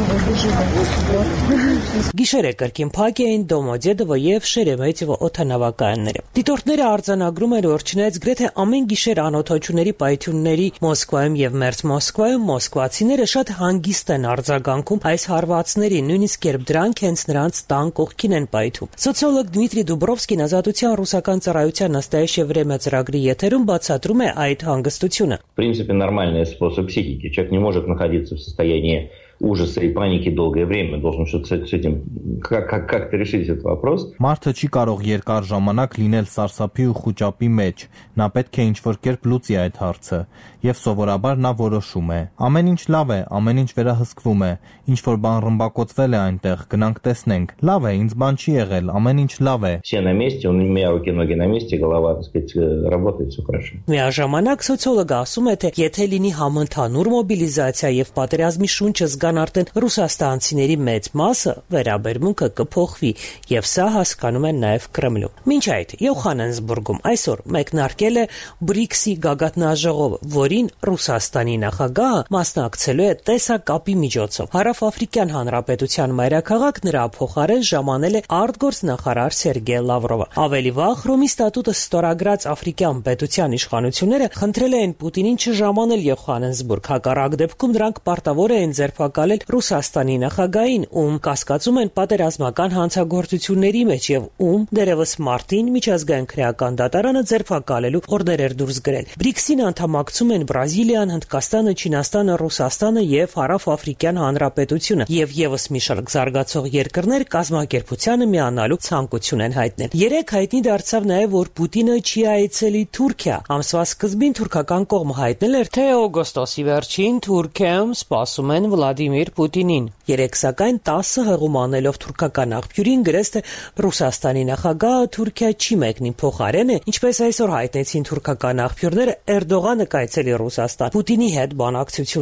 выжили. Գիշերը կրկին փակ էին Դոմոդեդովը եւ Շերեմետյևո օդանավակայանները։ Դիտորդները արձանագրում են, որ չնայած գրեթե ամեն գիշեր անօթաչուների պայթյունների Մոսկվայում եւ Մերձ Մոսկվայում մոսկվացիները շատ հանգիստ են արձագանքում այս հարվածների, նույնիսկ երբ դրանք հենց նրանց տան կողքին են պայթում։ Սոցիոլոգ Դմիտրի Դուբրովսկին Ազատության ռուսական ծառայության «Настоящее время» ծրագրի եթերում բացատրում է այդ հանգստությունը։ В принципе, нормальный способ психики. Человек не может находиться в состоянии ужаса и паники долгое время. Должен что-то с этим как-то решить этот вопрос. Մարդը չի կարող երկար ժամանակ լինել սարսափի ու խուճապի մեջ։ Նա պետք է ինչ-որ կերպ լուծի այդ հարցը, եւ սովորաբար նա որոշում է. ամեն ինչ լավ է, ամեն ինչ վերահսկվում է, ինչ որ բան ռմբակոծվել է այնտեղ, գնանք տեսնենք։ Լավ է, ինձ բան չի եղել, ամեն ինչ լավ է։ Все на месте, у меня руки-ноги на месте, голова, так сказать, работает, все хорошо. Միաժամանակ սոցիոլոգը ասում է, թե եթե լինի համընդհանուր մոբիլիզացիա եւ պատերազմի շունչը զգան արդեն ռուսաստանցիների մեծ մասը, վերաբերմունքը կփոխվի, եւ սա հասկանում են նաեւ Կրեմլում։ Մինչ այդ Յոհաննեսբուրգում այսօր մեկնարկել է BRICS-ի գագաթնաժողովը, որին Ռուսաստանի նախագահը մասնակցելու է տեսակապի միջոցով։ Հարավաֆրիկյան Հանրապետության մայրաքաղաք նրա փոխարեն ժամանել է արտգործնախարար Սերգեյ Լավրովը։ Ավելի վաղ Հռոմի ստատուտը ստորագրած աֆրիկյան պետության իշխանությունները խնդրել էին Պուտինին չժամանել Յոհաննեսբուրգ, հակառակ դեպքում դրանք պարտավոր էին ձերբակալել Ռուսաստանի նախագահին, ում կասկածում են պատերազմական հանցագործությունների մեջ եւ ում դերևս մարտին միջազգային քրեական դատարանը ձերբակալելու օրդեր էր դուրս գրել։ BRICS-ին անդամակցում են Բրազիլիան, Հնդկաստանը, Չինաստանը, Ռուսաստանը եւ Հարավաֆրիկյան Հանրապետությունը եւ եւս մի շարք զարգացող երկրներ կազմակերպությանը միանալու ցանկություն են հայտնել։ Երեք հայտնի դարձավ նաեւ, որ Պուտինը չի այցելի Թուրքիա։ Ամսվա սկզբին թուրքական կողմը հայտնել էր, թե օգոստոսի վերջին Թուրքիայում սպասում են Վլադիմիր Պուտինին։ Երեք սակայն 10 հղում անելով թուրքական աղբյուրին գրեց, թե Ռուսաստանի նախագահը Թուրքիա չի մեկնի, փոխարեն է, ինչպես այսօր հայտնեցին թուրքական աղբյուրները, Էրդողանը կայցելի Ռուսաստան Պուտինի հետ բանակցությունների։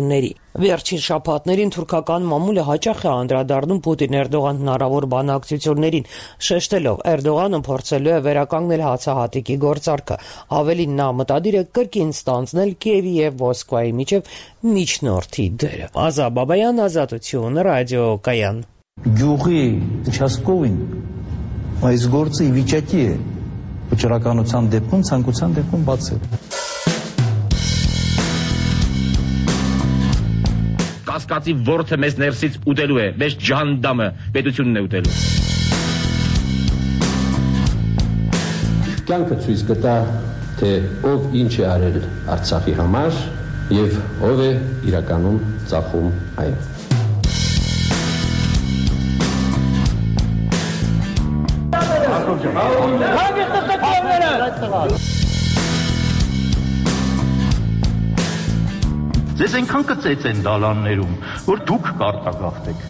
Վերջին շաբաթներին թուրքական մամուլը հաճախ է անդրադառնում Պուտին-Էրդողան հնարավոր բանակցություններին, շեշտելով Էրդողանը փորձելու է վերականգնել հացահատիկի գործարքը։ Ավելին նա մտադիր է կրկին ստանձնել Կիևի եւ Մոսկվայի միջև միջնորդի դերը։ Ազատ Բաբայան, Ազատություն, ռադիո Կայան։ Գյուղի участковին այս գործը ի վիճակի է վճռականության դեպքում, ցանկության դեպքում բացել։ Կասկածի ворթը մեզ ներսից ուտելու է, մեզ ջանդամը պետությունն է ուտելու։ Կյանքը ցույց կտա, թե ով ինչ է արել Արցախի համար եւ ով է իրականում ծախում այն։ Ձեզ այնքան կծեց են դալաններում, որ դուք կարտագաղթեք։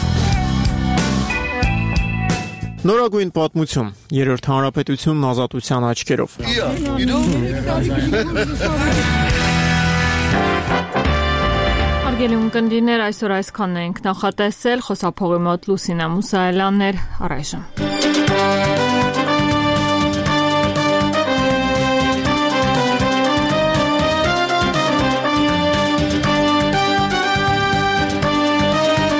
Նորագույն պատմություն, երրորդ հանրապետությունն ազատության աչքերով։ Հարգելի ունկնդիրներ, այսօր այսքանն ենք նախատեսել, խոսափողի մոտ Լուսինա Մուսայելյանն էր, առայժմ։